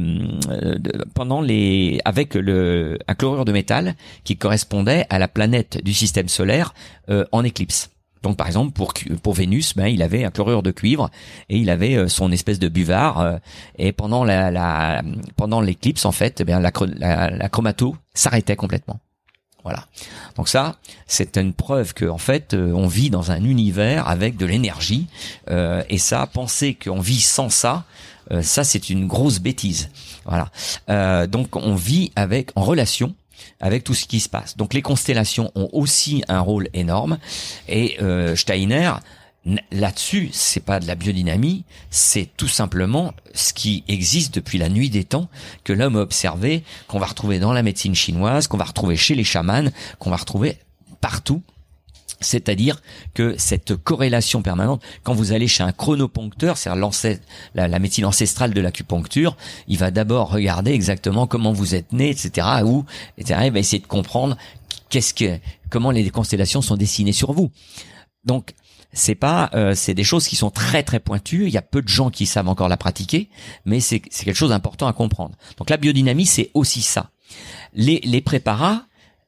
de pendant les avec le un chlorure de métal qui correspondait à la planète du système solaire euh, en éclipse. Donc par exemple pour pour Vénus, ben il avait un chlorure de cuivre et il avait son espèce de buvard euh, et pendant la, la pendant l'éclipse en fait, ben la, la, la chromato s'arrêtait complètement. Voilà. Donc ça, c'est une preuve que en fait on vit dans un univers avec de l'énergie euh, et ça, penser qu'on vit sans ça, euh, ça c'est une grosse bêtise. Voilà. Euh, donc on vit avec en relation avec tout ce qui se passe. Donc les constellations ont aussi un rôle énorme et euh, Steiner là-dessus, c'est pas de la biodynamie, c'est tout simplement ce qui existe depuis la nuit des temps, que l'homme a observé, qu'on va retrouver dans la médecine chinoise, qu'on va retrouver chez les chamans, qu'on va retrouver partout. C'est-à-dire que cette corrélation permanente, quand vous allez chez un chronoponcteur, c'est-à-dire la, la médecine ancestrale de l'acupuncture, il va d'abord regarder exactement comment vous êtes né, et cetera, où, et cetera. Il va essayer de comprendre qu'est-ce que, comment les constellations sont dessinées sur vous. Donc, c'est pas, euh, c'est des choses qui sont très très pointues. Il y a peu de gens qui savent encore la pratiquer, mais c'est, c'est quelque chose d'important à comprendre. Donc, la biodynamie, c'est aussi ça. Les, les préparats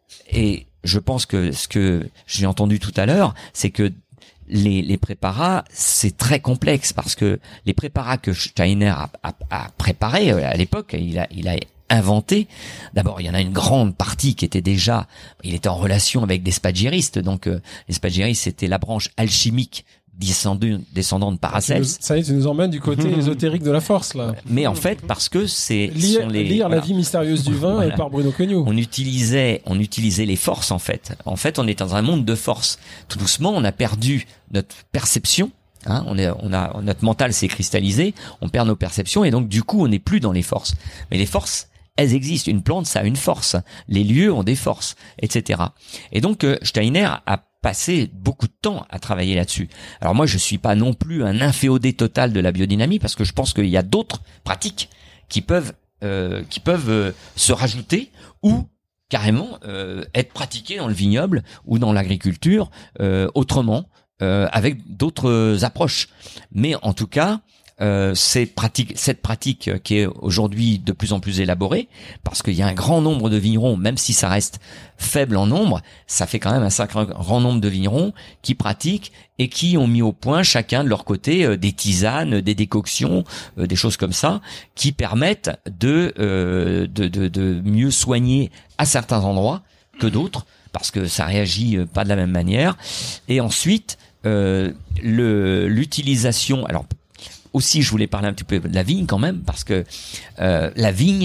et je pense que ce que j'ai entendu tout à l'heure, c'est que les, les préparats, c'est très complexe parce que les préparats que Steiner a, a, a préparés à l'époque, il a, il a inventé. D'abord, il y en a une grande partie qui était déjà, il était en relation avec des spagyristes. Donc, euh, les spagyristes, c'était la branche alchimique descendant de Paracels. Ça y est, tu nous emmènes du côté mmh. ésotérique de la force, là. Mais en fait, parce que c'est lire, sont les, lire voilà. La vie mystérieuse du vin voilà. par Bruno Cognot. On utilisait, on utilisait les forces, en fait. En fait, on est dans un monde de forces. Tout doucement, on a perdu notre perception. Hein, on est, on a, notre mental s'est cristallisé. On perd nos perceptions et donc, du coup, on n'est plus dans les forces. Mais les forces, elles existent. Une plante, ça a une force. Les lieux ont des forces, et cetera. Et donc, euh, Steiner a passé beaucoup de temps à travailler là-dessus. Alors moi, je suis pas non plus un inféodé total de la biodynamie parce que je pense qu'il y a d'autres pratiques qui peuvent euh, qui peuvent euh, se rajouter ou carrément euh, être pratiquées dans le vignoble ou dans l'agriculture euh, autrement euh, avec d'autres approches. Mais en tout cas, Euh, ces pratiques, cette pratique qui est aujourd'hui de plus en plus élaborée, parce qu'il y a un grand nombre de vignerons, même si ça reste faible en nombre, ça fait quand même un sacré grand nombre de vignerons qui pratiquent et qui ont mis au point chacun de leur côté euh, des tisanes, des décoctions, euh, des choses comme ça, qui permettent de, euh, de, de, de mieux soigner à certains endroits que d'autres, parce que ça réagit pas de la même manière. Et ensuite, euh, le, l'utilisation, alors aussi, je voulais parler un petit peu de la vigne quand même, parce que euh, la vigne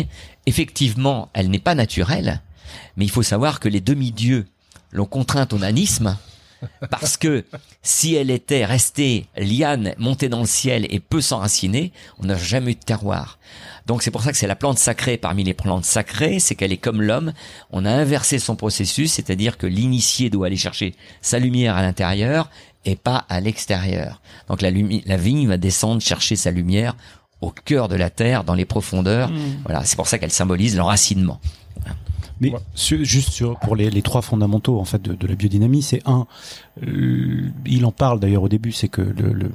effectivement, elle n'est pas naturelle, mais il faut savoir que les demi-dieux l'ont contrainte au nanisme, parce que si elle était restée liane, montée dans le ciel et peu s'enraciner, on n'a jamais eu de terroir. Donc c'est pour ça que c'est la plante sacrée parmi les plantes sacrées, c'est qu'elle est comme l'homme. On a inversé son processus, c'est-à-dire que l'initié doit aller chercher sa lumière à l'intérieur et pas à l'extérieur. Donc la, lumi- la vigne va descendre chercher sa lumière au cœur de la terre, dans les profondeurs. Mmh. Voilà, c'est pour ça qu'elle symbolise l'enracinement. Voilà. Mais ouais. sur, juste sur, pour les, les trois fondamentaux en fait de, de la biodynamie, c'est un, euh, il en parle d'ailleurs au début, c'est que le, le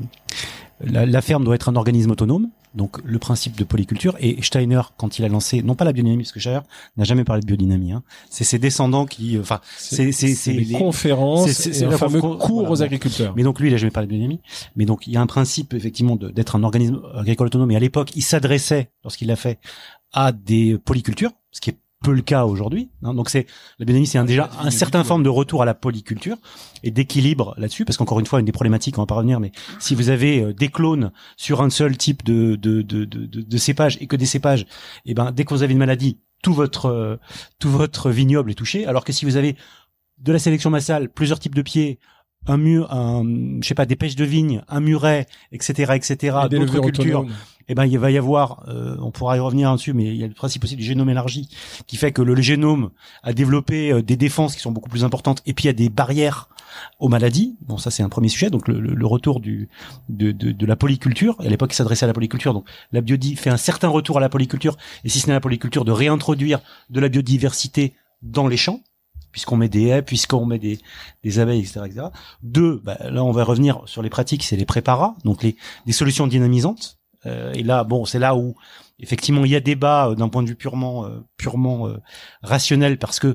la, la ferme doit être un organisme autonome, donc le principe de polyculture. Et Steiner, quand il a lancé, non pas la biodynamie, parce que Steiner n'a jamais parlé de biodynamie, hein, c'est ses descendants qui, enfin, c'est c'est c'est les conférences, c'est, c'est, c'est le fameux cours voilà, aux agriculteurs. Mais donc lui, il a jamais parlé de biodynamie. Mais donc il y a un principe effectivement de, d'être un organisme agricole autonome. Et à l'époque, il s'adressait, lorsqu'il l'a fait, à des polycultures, ce qui est peu le cas aujourd'hui. Hein. Donc c'est la biodynamie, c'est un, déjà un certain forme de retour à la polyculture et d'équilibre là-dessus, parce qu'encore une fois, une des problématiques, on va pas revenir, mais si vous avez euh, des clones sur un seul type de de de de, de, de cépage et que des cépages, et ben dès que vous avez une maladie, tout votre euh, tout votre vignoble est touché. Alors que si vous avez de la sélection massale, plusieurs types de pieds, un mur, un, je sais pas, des pêches de vigne, un muret, et cetera, et cetera, d'autres cultures. Autonomes. Eh ben, il va y avoir, euh, on pourra y revenir dessus, mais il y a le principe aussi du génome élargi, qui fait que le, le génome a développé euh, des défenses qui sont beaucoup plus importantes, et puis il y a des barrières aux maladies. Bon, ça c'est un premier sujet. Donc le, le, le retour du de, de, de la polyculture. À l'époque, il s'adressait à la polyculture. Donc la biodi fait un certain retour à la polyculture, et si ce n'est la polyculture, de réintroduire de la biodiversité dans les champs, puisqu'on met des haies, puisqu'on met des, des abeilles, et cetera, et cetera. Deux, bah, là on va revenir sur les pratiques, c'est les préparats, donc les des solutions dynamisantes. Euh, et là, bon, c'est là où effectivement il y a débat euh, d'un point de vue purement euh, purement euh, rationnel, parce que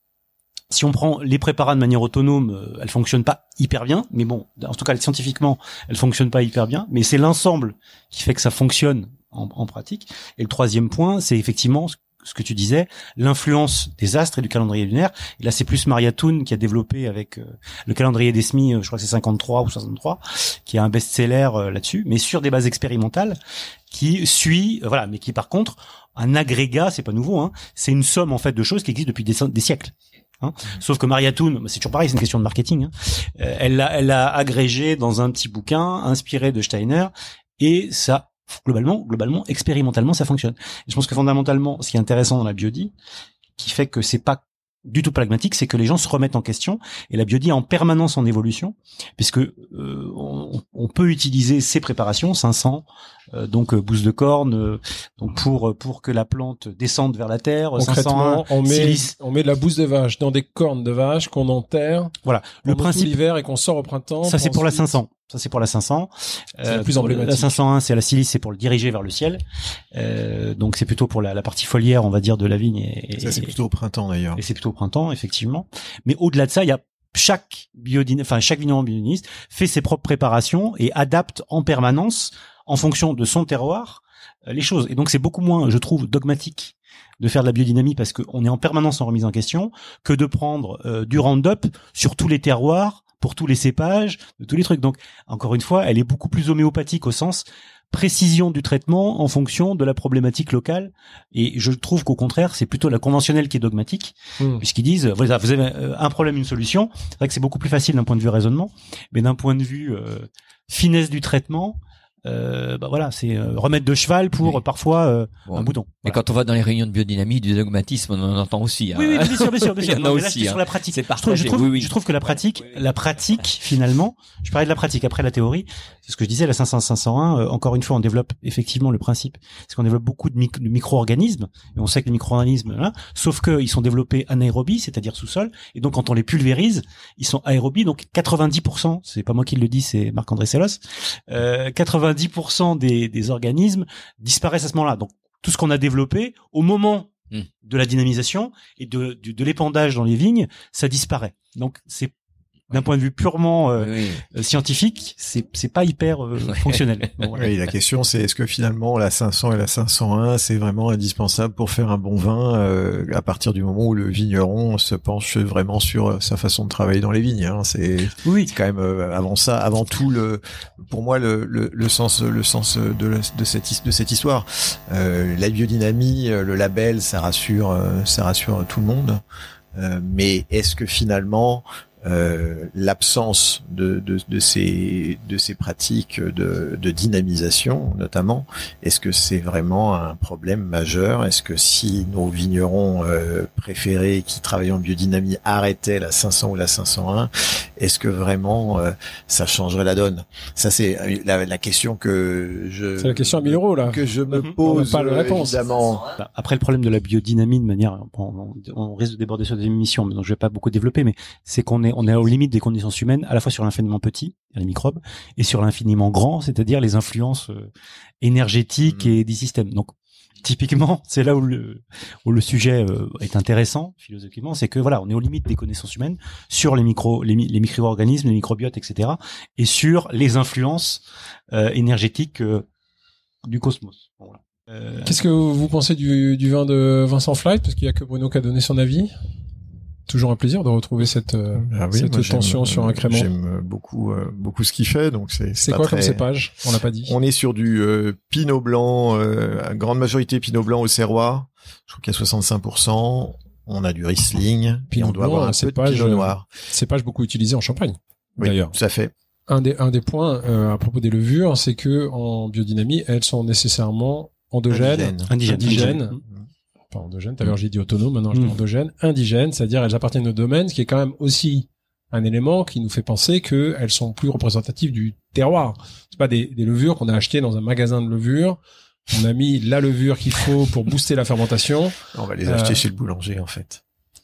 si on prend les préparats de manière autonome, euh, elles fonctionnent pas hyper bien. Mais bon, en tout cas scientifiquement, elles fonctionnent pas hyper bien. Mais c'est l'ensemble qui fait que ça fonctionne en, en pratique. Et le troisième point, c'est effectivement ce que tu disais, l'influence des astres et du calendrier lunaire. Et là, c'est plus Maria Thun qui a développé avec euh, le calendrier d'Esmi, euh, je crois que c'est cinquante-trois ou soixante-trois, qui est un best-seller euh, là-dessus, mais sur des bases expérimentales, qui suit, euh, voilà, mais qui par contre, un agrégat, c'est pas nouveau, hein, c'est une somme en fait de choses qui existent depuis des, des siècles. Hein. Sauf que Maria Thun, c'est toujours pareil, c'est une question de marketing. Hein. Euh, elle l'a, elle l'a agrégé dans un petit bouquin inspiré de Steiner, et ça. Globalement, globalement, expérimentalement, ça fonctionne. Et je pense que fondamentalement, ce qui est intéressant dans la biodie, qui fait que c'est pas du tout pragmatique, c'est que les gens se remettent en question, et la biodie est en permanence en évolution, puisque euh, on, on peut utiliser ces préparations, cinq cents, euh, donc euh, bouse de corne, euh, donc pour pour que la plante descende vers la terre. Concrètement, on met silice. on met de la bouse de vache dans des cornes de vache qu'on enterre. Voilà, le principe l'hiver et qu'on sort au printemps. Ça c'est pour la cinq cents. Ça c'est pour la cinq cents. C'est euh, la plus emblématique. La cinq cent un, c'est la silice, c'est pour le diriger vers le ciel. Euh, donc c'est plutôt pour la, la partie foliaire, on va dire, de la vigne. Et, ça c'est plutôt au printemps d'ailleurs. Et c'est plutôt au printemps, effectivement. Mais au-delà de ça, il y a chaque biodyn, enfin chaque vigneron biodyniste fait ses propres préparations et adapte en permanence, en fonction de son terroir, euh, les choses. Et donc c'est beaucoup moins, je trouve, dogmatique de faire de la biodynamie, parce qu'on est en permanence en remise en question, que de prendre euh, du Roundup sur tous les terroirs, pour tous les cépages, de tous les trucs. Donc, encore une fois, elle est beaucoup plus homéopathique au sens précision du traitement en fonction de la problématique locale. Et je trouve qu'au contraire, c'est plutôt la conventionnelle qui est dogmatique, mmh. puisqu'ils disent, voilà, vous avez un problème, une solution. C'est vrai que c'est beaucoup plus facile d'un point de vue raisonnement, mais d'un point de vue euh, finesse du traitement, Euh, bah voilà, c'est euh, remettre de cheval pour oui. parfois euh, bon. un bouton. Mais voilà. quand on va dans les réunions de biodynamie, du dogmatisme, on en entend aussi. Hein. Oui, oui, bien sûr, bien sûr, bien sûr. Il y en a non, aussi. Là, hein. sur la pratique. C'est partagé. Je trouve, oui, oui. je trouve que la pratique, ouais, ouais. la pratique finalement, je parlais de la pratique après la théorie. C'est ce que je disais, la cinq cents cinq cent un. Euh, encore une fois, on développe effectivement le principe, c'est qu'on développe beaucoup de, mic- de micro-organismes. Et on sait que les micro-organismes, là, sauf que ils sont développés anaérobie, c'est-à-dire sous-sol. Et donc, quand on les pulvérise, ils sont aérobie. Donc, quatre-vingt-dix pour cent, c'est pas moi qui le dis, c'est Marc-André Sellos. Euh, quatre-vingt-dix pour cent des Des, des organismes disparaissent à ce moment-là. Donc tout ce qu'on a développé au moment mmh. de la dynamisation et de, de, de l'épandage dans les vignes, ça disparaît. Donc c'est d'un point de vue purement euh, oui, oui. scientifique, c'est c'est pas hyper euh, fonctionnel. Bon, voilà. Oui, la question c'est est-ce que finalement la cinq cents et la cinq cent un c'est vraiment indispensable pour faire un bon vin euh, à partir du moment où le vigneron se penche vraiment sur sa façon de travailler dans les vignes. Hein. C'est, oui. c'est quand même euh, avant ça, avant tout le, pour moi le le, le sens le sens de la, de cette de cette histoire. Euh, la biodynamie, le label, ça rassure euh, ça rassure tout le monde. Euh, mais est-ce que finalement Euh, l'absence de, de, de ces de ces pratiques de, de dynamisation notamment, est-ce que c'est vraiment un problème majeur? Est-ce que si nos vignerons euh, préférés qui travaillent en biodynamie arrêtaient la cinq cents ou la cinq cent un, est-ce que vraiment euh, ça changerait la donne? Ça c'est la, la question que je c'est la question à mille euros là que je me mm-hmm. pose. On n'a pas de réponse. Évidemment. Après le problème de la biodynamie de manière, on, on risque de déborder sur des émissions, mais donc je vais pas beaucoup développer, mais c'est qu'on est on est aux limites des conditions humaines, à la fois sur l'infiniment petit, les microbes, et sur l'infiniment grand, c'est-à-dire les influences euh, énergétiques mmh. et des systèmes. Donc, typiquement, c'est là où le, où le sujet euh, est intéressant, philosophiquement, c'est que voilà, on est aux limites des connaissances humaines sur les micro, les, les micro-organismes, les microbiotes, et cetera, et sur les influences euh, énergétiques euh, du cosmos. Voilà. Euh... Qu'est-ce que vous pensez du, du vin de Vincent Flight? Parce qu'il y a que Bruno qui a donné son avis. Toujours un plaisir de retrouver cette, euh, ah oui, cette tension sur un crément. J'aime beaucoup, euh, beaucoup ce qu'il fait, donc c'est. C'est quoi très... comme cépage? On l'a pas dit. On est sur du euh, Pinot blanc, euh, grande majorité Pinot blanc au Serrois. Je trouve qu'il y a soixante-cinq pour cent. On a du Riesling, puis on doit blanc, avoir un peu de Pinot noir. Cépage beaucoup utilisé en Champagne. Oui, d'ailleurs. Tout à fait. Un des, un des points euh, à propos des levures, c'est que en biodynamie, elles sont nécessairement endogènes, indigènes, indigènes. indigènes. Pas endogène, tout à l'heure j'ai dit autonome, maintenant je dis endogène, indigène, c'est-à-dire elles appartiennent au domaine, ce qui est quand même aussi un élément qui nous fait penser qu'elles sont plus représentatives du terroir. C'est pas des, des levures qu'on a achetées dans un magasin de levures, on a mis la levure qu'il faut pour booster la fermentation. On va les acheter euh, chez le boulanger en fait.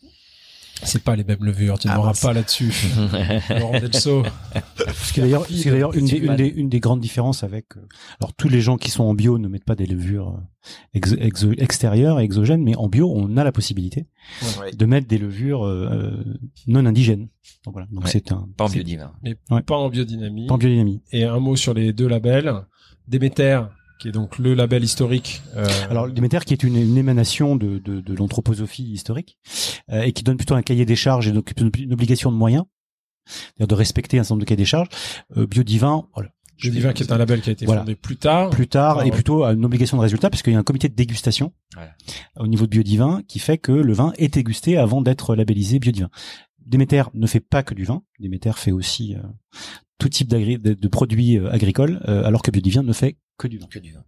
C'est pas les mêmes levures, tu ah n'auras pas là-dessus. Laurent Delso. Ce qui est d'ailleurs, ce qui est d'ailleurs une, des, une, des, une des grandes différences avec, alors tous les gens qui sont en bio ne mettent pas des levures ex, ex, extérieures et exogènes, mais en bio, on a la possibilité ouais. de mettre des levures euh, non indigènes. Donc voilà. Donc ouais. c'est un. Pas en biodynamie. Mais ouais. pas en biodynamie. Pas en biodynamie. Et un mot sur les deux labels. Déméter, qui est donc le label historique. Euh... Alors Déméter, qui est une, une émanation de, de, de l'anthroposophie historique euh, et qui donne plutôt un cahier des charges et donc une obligation de moyens, c'est-à-dire de respecter un certain nombre de cahiers des charges. Euh, Biodivin, voilà. Biodivin qui est un label qui a été voilà. fondé plus tard. Plus tard Alors, et plutôt à une obligation de résultat parce qu'il y a un comité de dégustation ouais. au niveau de Biodivin qui fait que le vin est dégusté avant d'être labellisé Biodivin. Déméter ne fait pas que du vin. Déméter fait aussi euh, tout type d'agri- de, de produits euh, agricoles, euh, alors que Biodivin ne fait que du vin. Que du vin.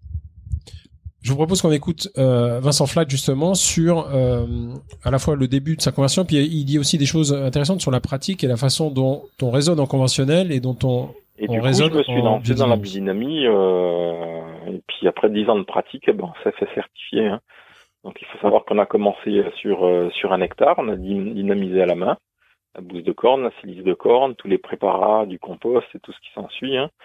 Je vous propose qu'on écoute euh, Vincent Flight justement sur euh, à la fois le début de sa conversion, puis il dit aussi des choses intéressantes sur la pratique et la façon dont on raisonne en conventionnel et dont on, et on du raisonne coup, je me suis en lancé dans la biodynamie euh, et puis après dix ans de pratique, eh ben, ça s'est certifié. Hein. Donc il faut savoir qu'on a commencé sur euh, sur un hectare, on a dynamisé à la main. La bouse de corne, la silice de corne, tous les préparats, du compost et tout ce qui s'ensuit. Hein.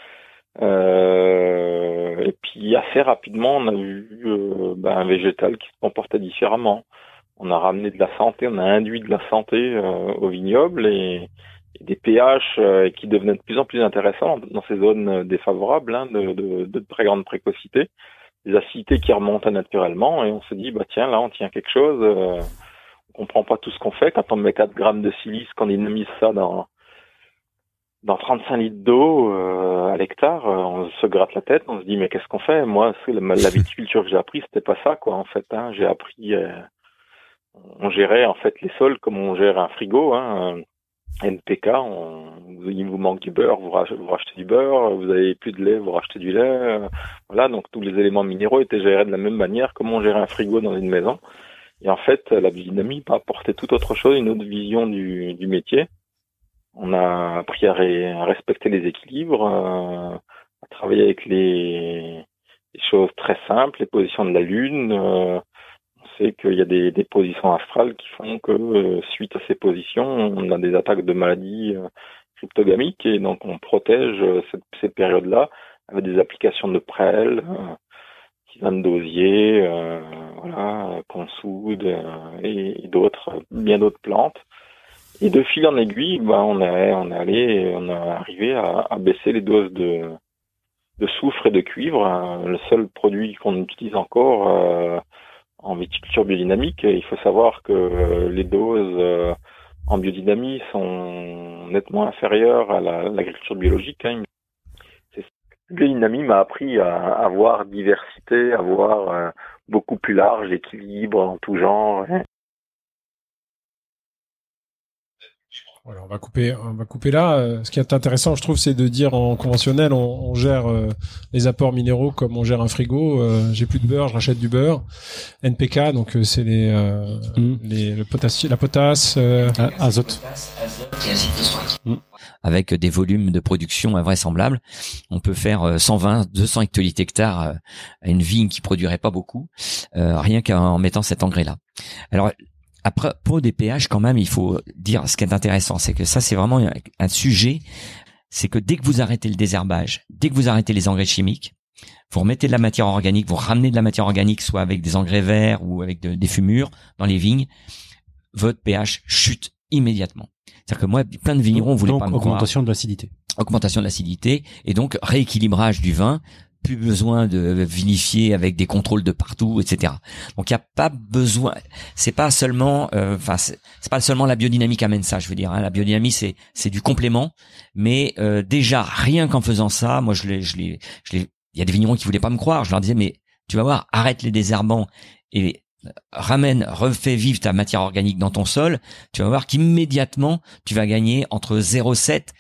Euh, et puis assez rapidement, on a vu euh, ben, un végétal qui se comportait différemment. On a ramené de la santé, on a induit de la santé euh, au vignoble et, et des pH euh, qui devenaient de plus en plus intéressants dans ces zones défavorables hein, de, de, de très grande précocité. Des acidités qui remontent naturellement et on se dit bah tiens là on tient quelque chose. Euh, on comprend pas tout ce qu'on fait quand on met quatre grammes de silice, qu'on dynamise ça dans dans trente-cinq litres d'eau euh, à l'hectare, euh, on se gratte la tête, on se dit mais qu'est-ce qu'on fait? Moi, c'est la, la viticulture que j'ai appris, c'était pas ça quoi en fait. Hein. J'ai appris, euh, on gérait en fait les sols comme on gère un frigo. Hein. N P K, on, il vous manque du beurre, vous, rachetez, vous rachetez du beurre, vous avez plus de lait, vous rachetez du lait. Euh, voilà, donc tous les éléments minéraux étaient gérés de la même manière comme on gérait un frigo dans une maison. Et en fait, la biodynamie a apporté tout autre chose, une autre vision du, du métier. On a appris à, ré, à respecter les équilibres, euh, à travailler avec les, les choses très simples, les positions de la Lune. Euh, on sait qu'il y a des, des positions astrales qui font que, euh, suite à ces positions, on a des attaques de maladies euh, cryptogamiques et donc on protège euh, cette, ces périodes-là avec des applications de prêle, euh, tisane d'osier, euh, voilà, consoude euh, et, et d'autres, bien d'autres plantes. Et de fil en aiguille, bah, on est, on est allé, on est arrivé à, à baisser les doses de, de soufre et de cuivre. Le seul produit qu'on utilise encore euh, en viticulture biodynamique. Il faut savoir que les doses euh, en biodynamie sont nettement inférieures à la, l'agriculture biologique. Hein. La biodynamie m'a appris à, à voir diversité, à voir euh, beaucoup plus large, équilibre en tout genre. Hein. Voilà, on va couper, on va couper là. Ce qui est intéressant, je trouve, c'est de dire en conventionnel, on, on gère euh, les apports minéraux comme on gère un frigo. Euh, j'ai plus de beurre, je rachète du beurre. N P K, donc euh, c'est les, euh, mmh. les le potassium, la potasse, euh, ah, azote. Mmh. Avec des volumes de production invraisemblables, on peut faire cent vingt, deux cents hectolitres hectares à une vigne qui produirait pas beaucoup, euh, rien qu'en mettant cet engrais-là. Alors à propos des pH, quand même, il faut dire ce qui est intéressant, c'est que ça, c'est vraiment un sujet, c'est que dès que vous arrêtez le désherbage, dès que vous arrêtez les engrais chimiques, vous remettez de la matière organique, vous ramenez de la matière organique, soit avec des engrais verts ou avec de, des fumures dans les vignes, votre pH chute immédiatement. C'est-à-dire que moi, plein de vignerons voulaient donc, pas me augmentation croire. de l'acidité. Augmentation de l'acidité et donc rééquilibrage du vin. Plus besoin de vinifier avec des contrôles de partout, et cetera. Donc il y a pas besoin. C'est pas seulement, enfin euh, c'est, c'est pas seulement la biodynamie qui amène ça. Je veux dire, hein. La biodynamie c'est c'est du complément, mais euh, déjà rien qu'en faisant ça, moi je l'ai, je l'ai, je l'ai. Il y a des vignerons qui voulaient pas me croire. Je leur disais mais tu vas voir, arrête les désherbants et ramène, refais vivre ta matière organique dans ton sol. Tu vas voir qu'immédiatement tu vas gagner entre zéro virgule sept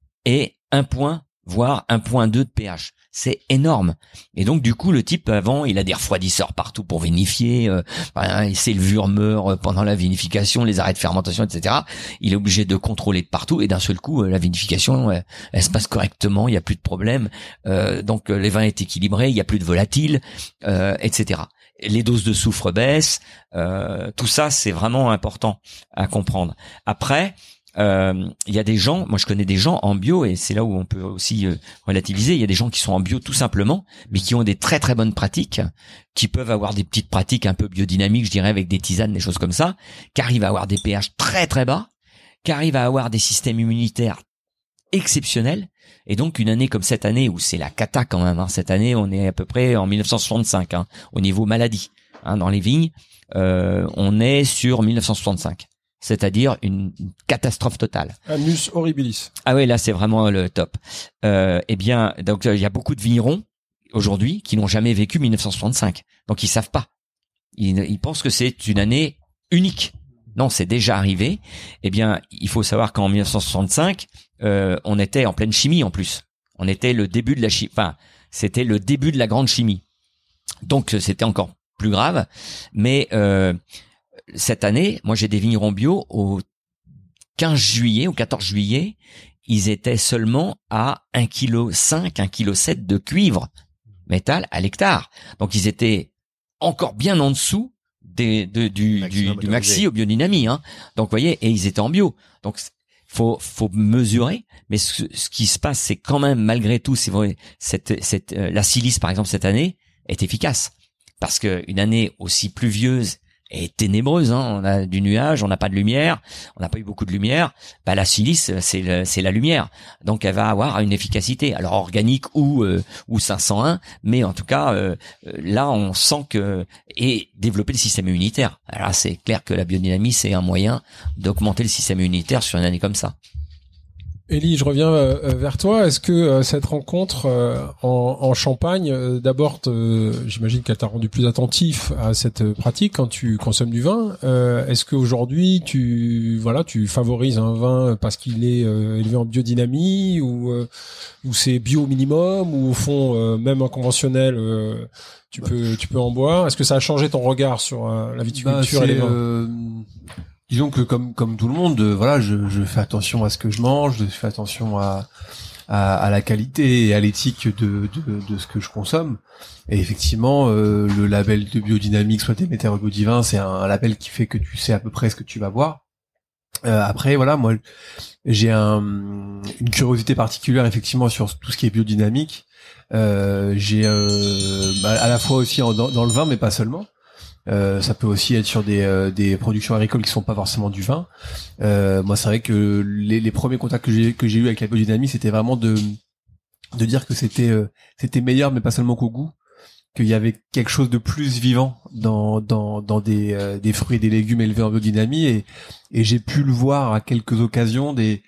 et un point, voire un virgule deux de pH. C'est énorme. Et donc du coup le type avant il a des refroidisseurs partout pour vinifier, euh, ben, ses levures meurent pendant la vinification, les arrêts de fermentation, et cetera. Il est obligé de contrôler de partout et d'un seul coup la vinification elle, elle se passe correctement, il y a plus de problème. Euh, donc les vins est équilibré, il y a plus de volatile, euh, et cetera. Les doses de soufre baissent, euh, tout ça c'est vraiment important à comprendre. Après il euh, y a des gens, moi je connais des gens en bio et c'est là où on peut aussi euh, relativiser. Il y a des gens qui sont en bio tout simplement, mais qui ont des très très bonnes pratiques, qui peuvent avoir des petites pratiques un peu biodynamiques, je dirais, avec des tisanes, des choses comme ça, qui arrivent à avoir des pH très très bas, qui arrivent à avoir des systèmes immunitaires exceptionnels. Et donc une année comme cette année où c'est la cata quand même, hein, cette année on est à peu près en mille neuf cent soixante-cinq hein, au niveau maladie, hein, dans les vignes, euh, on est sur mille neuf cent soixante-cinq. C'est-à-dire une, une catastrophe totale. Annus horribilis. Ah oui, là c'est vraiment le top. Euh, eh bien, donc il y a beaucoup de vignerons aujourd'hui qui n'ont jamais vécu mille neuf cent soixante-cinq, donc ils savent pas. Ils, ils pensent que c'est une année unique. Non, c'est déjà arrivé. Eh bien, il faut savoir qu'en mille neuf cent soixante-cinq, euh, on était en pleine chimie en plus. On était le début de la chimie. Enfin, c'était le début de la grande chimie. Donc c'était encore plus grave. Mais euh, cette année, moi j'ai des vignerons bio au quinze juillet, au quatorze juillet, ils étaient seulement à un virgule cinq, un virgule sept de cuivre métal à l'hectare. Donc ils étaient encore bien en dessous des, de, du, du, du maxi au biodynamie. Hein. Donc vous voyez, et ils étaient en bio. Donc faut faut mesurer, mais ce, ce qui se passe, c'est quand même malgré tout, c'est vrai, cette, cette, euh, la silice par exemple cette année est efficace parce que une année aussi pluvieuse et ténébreuse, hein. On a du nuage, on n'a pas de lumière, on n'a pas eu beaucoup de lumière. Bah la silice, c'est le, c'est la lumière, donc elle va avoir une efficacité, alors organique ou euh, ou cinq cent un, mais en tout cas euh, là on sent que et développer le système immunitaire. Alors c'est clair que la biodynamie c'est un moyen d'augmenter le système immunitaire sur une année comme ça. Élie, je reviens euh, vers toi. Est-ce que euh, cette rencontre euh, en, en Champagne, euh, d'abord, euh, j'imagine qu'elle t'a rendu plus attentif à cette pratique quand tu consommes du vin. Euh, est-ce qu'aujourd'hui, tu voilà, tu favorises un vin parce qu'il est euh, élevé en biodynamie ou euh, ou c'est bio au minimum ou au fond euh, même un conventionnel, euh, tu bah, peux tu peux en boire. Est-ce que ça a changé ton regard sur euh, la viticulture bah, et les vins euh... Disons que comme comme tout le monde, euh, voilà, je, je fais attention à ce que je mange, je fais attention à à, à la qualité et à l'éthique de, de de ce que je consomme. Et effectivement, euh, le label de biodynamique, soit Déméter ou Biodivin, c'est un, un label qui fait que tu sais à peu près ce que tu vas boire. Euh, après, voilà, moi, j'ai un, une curiosité particulière effectivement sur tout ce qui est biodynamique. Euh, j'ai euh, bah, à la fois aussi en, dans, dans le vin, mais pas seulement. Euh, ça peut aussi être sur des euh, des productions agricoles qui sont pas forcément du vin. Euh, moi, c'est vrai que les, les premiers contacts que j'ai que j'ai eu avec la biodynamie, c'était vraiment de de dire que c'était euh, c'était meilleur, mais pas seulement qu'au goût, qu'il y avait quelque chose de plus vivant dans dans dans des euh, des fruits et des légumes élevés en biodynamie, et et j'ai pu le voir à quelques occasions, des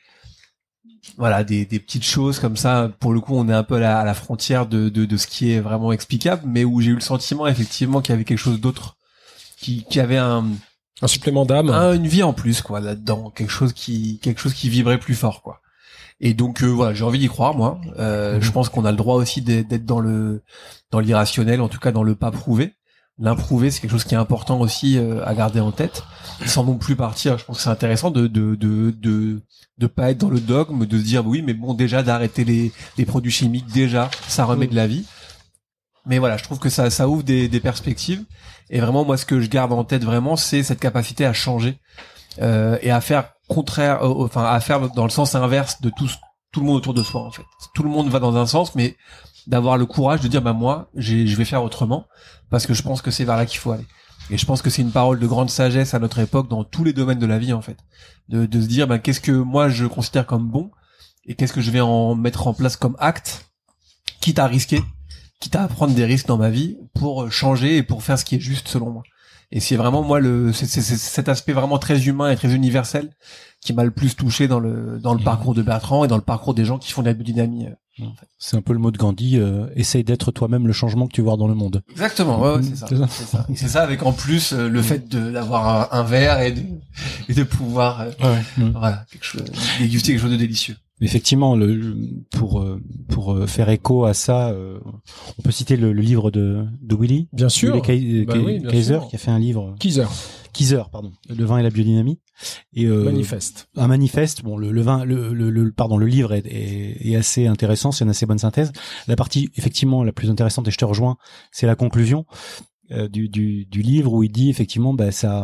voilà des des petites choses comme ça. Pour le coup, on est un peu à la, à la frontière de, de de ce qui est vraiment explicable, mais où j'ai eu le sentiment effectivement qu'il y avait quelque chose d'autre, qui qui avait un un supplément d'âme, un, une vie en plus quoi là-dedans, quelque chose qui quelque chose qui vibrait plus fort quoi. Et donc euh, voilà, j'ai envie d'y croire moi. Euh, mmh. Je pense qu'on a le droit aussi d'être dans le dans l'irrationnel, en tout cas dans le pas prouvé. L'improuvé, c'est quelque chose qui est important aussi euh, à garder en tête, sans non plus partir. Je pense que c'est intéressant de de de de de pas être dans le dogme, de se dire oui, mais bon, déjà d'arrêter les les produits chimiques, déjà ça remet mmh. de la vie. Mais voilà, je trouve que ça ça ouvre des des perspectives. Et vraiment, moi, ce que je garde en tête vraiment, c'est cette capacité à changer euh, et à faire contraire, euh, enfin à faire dans le sens inverse de tout tout le monde autour de soi en fait. Tout le monde va dans un sens, mais d'avoir le courage de dire bah moi j'ai, je vais faire autrement, parce que je pense que c'est vers là qu'il faut aller. Et je pense que c'est une parole de grande sagesse à notre époque dans tous les domaines de la vie en fait, de, de se dire bah qu'est-ce que moi je considère comme bon et qu'est-ce que je vais en mettre en place comme acte, quitte à risquer, quitte à prendre des risques dans ma vie pour changer et pour faire ce qui est juste selon moi. Et c'est vraiment moi le c'est, c'est, c'est cet aspect vraiment très humain et très universel qui m'a le plus touché dans le dans le mmh. parcours de Bertrand et dans le parcours des gens qui font de la biodynamie. Mmh. En fait. C'est un peu le mot de Gandhi, euh, essaye d'être toi-même le changement que tu veux voir dans le monde. Exactement, ouais, ouais c'est, ça, c'est ça. C'est ça. Et c'est ça avec en plus euh, le fait de d'avoir un, un verre et de et de pouvoir euh, ouais, mmh. voilà, quelque chose déguster quelque chose de délicieux. Effectivement, le, pour pour faire écho à ça, euh, on peut citer le, le livre de de Willy, bien sûr, Willy Ka- bah oui, bien Kaiser, sûr. qui a fait un livre. Kaiser. Kaiser, pardon, le vin et la biodynamie. Et euh, manifeste. Un manifeste. Bon, le, le vin, le, le, le pardon, le livre est, est, est assez intéressant, c'est une assez bonne synthèse. La partie effectivement la plus intéressante, et je te rejoins, c'est la conclusion euh, du, du du livre où il dit effectivement, bah ça.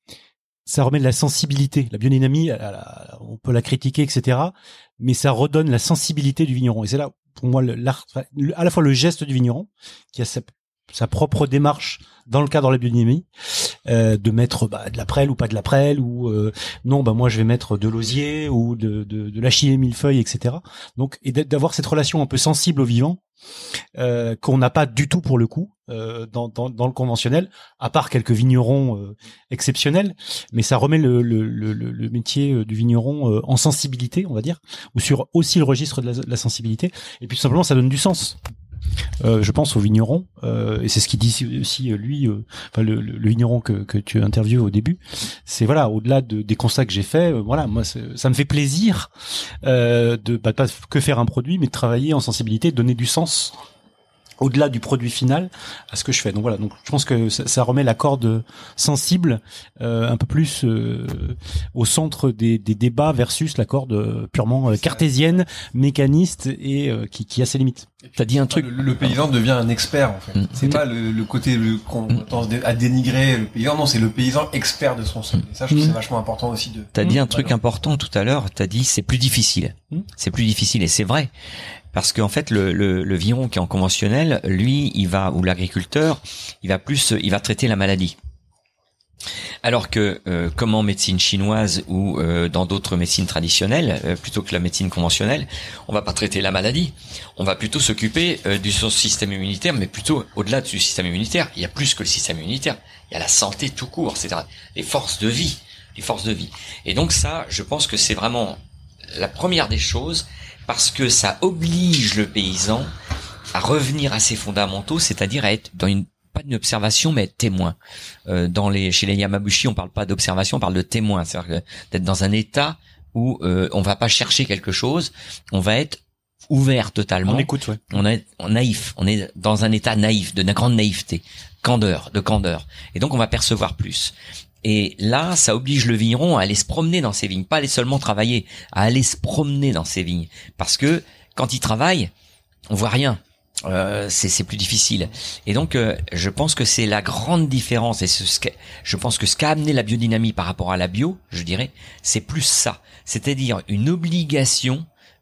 Ça remet de la sensibilité. La biodynamie, on peut la critiquer, et cetera. Mais ça redonne la sensibilité du vigneron. Et c'est là, pour moi, l'art, à la fois le geste du vigneron, qui a sa, sa propre démarche dans le cadre de la biodynamie, euh, de mettre bah, de la prêle ou pas de la prêle, ou euh, non, bah moi je vais mettre de l'osier ou de, de, de l'achillée millefeuille, et cetera. Donc, et d'avoir cette relation un peu sensible au vivant, euh, qu'on n'a pas du tout pour le coup. Euh, dans, dans, dans le conventionnel, à part quelques vignerons euh, exceptionnels, mais ça remet le, le, le, le métier du vigneron euh, en sensibilité, on va dire, ou sur aussi le registre de la, de la sensibilité, et puis tout simplement ça donne du sens. Euh, je pense au vigneron, euh, et c'est ce qu'il dit aussi lui, euh, enfin le, le, le vigneron que, que tu interviews au début. C'est voilà, au-delà de, des constats que j'ai faits, euh, voilà, moi ça me fait plaisir euh, de bah, pas que faire un produit, mais de travailler en sensibilité, de donner du sens au-delà du produit final à ce que je fais. Donc voilà, donc je pense que ça, ça remet la corde sensible euh, un peu plus euh, au centre des, des débats versus la corde purement euh, cartésienne, mécaniste et euh, qui, qui a ses limites. T'as dit un truc. Le, le paysan devient un expert en fait. Mmh. C'est mmh. pas le, le côté le, qu'on mmh. tendance à dénigrer le paysan, non, c'est le paysan expert de son sol. Et ça, je trouve mmh. c'est vachement important aussi de. T'as mmh. dit un mmh. truc important tout à l'heure. T'as dit c'est plus difficile. Mmh. C'est plus difficile et c'est vrai. Parce qu'en fait, le, le, le vigneron qui est en conventionnel, lui, il va, ou l'agriculteur, il va plus, il va traiter la maladie. Alors que, euh, comme en médecine chinoise ou euh, dans d'autres médecines traditionnelles, euh, plutôt que la médecine conventionnelle, on va pas traiter la maladie. On va plutôt s'occuper euh, du système immunitaire, mais plutôt au-delà du système immunitaire. Il y a plus que le système immunitaire. Il y a la santé tout court, c'est-à-dire les forces de vie, les forces de vie. Et donc ça, je pense que c'est vraiment la première des choses. Parce que ça oblige le paysan à revenir à ses fondamentaux, c'est-à-dire à être dans une, pas une observation, mais être témoin. Euh, dans les, chez les Yamabushi, on parle pas d'observation, on parle de témoin. C'est-à-dire que d'être dans un état où euh, on va pas chercher quelque chose, on va être ouvert totalement. On écoute, ouais. On est on naïf, on est dans un état naïf, de grande naïveté, candeur, de candeur. Et donc on va percevoir plus. Et là, ça oblige le vigneron à aller se promener dans ses vignes, pas aller seulement travailler, à aller se promener dans ses vignes. Parce que quand il travaille, on voit rien. Euh, c'est, c'est plus difficile. Et donc, euh, je pense que c'est la grande différence. Et ce, ce que, je pense que ce qu'a amené la biodynamie par rapport à la bio, je dirais, c'est plus ça. C'est-à-dire une obligation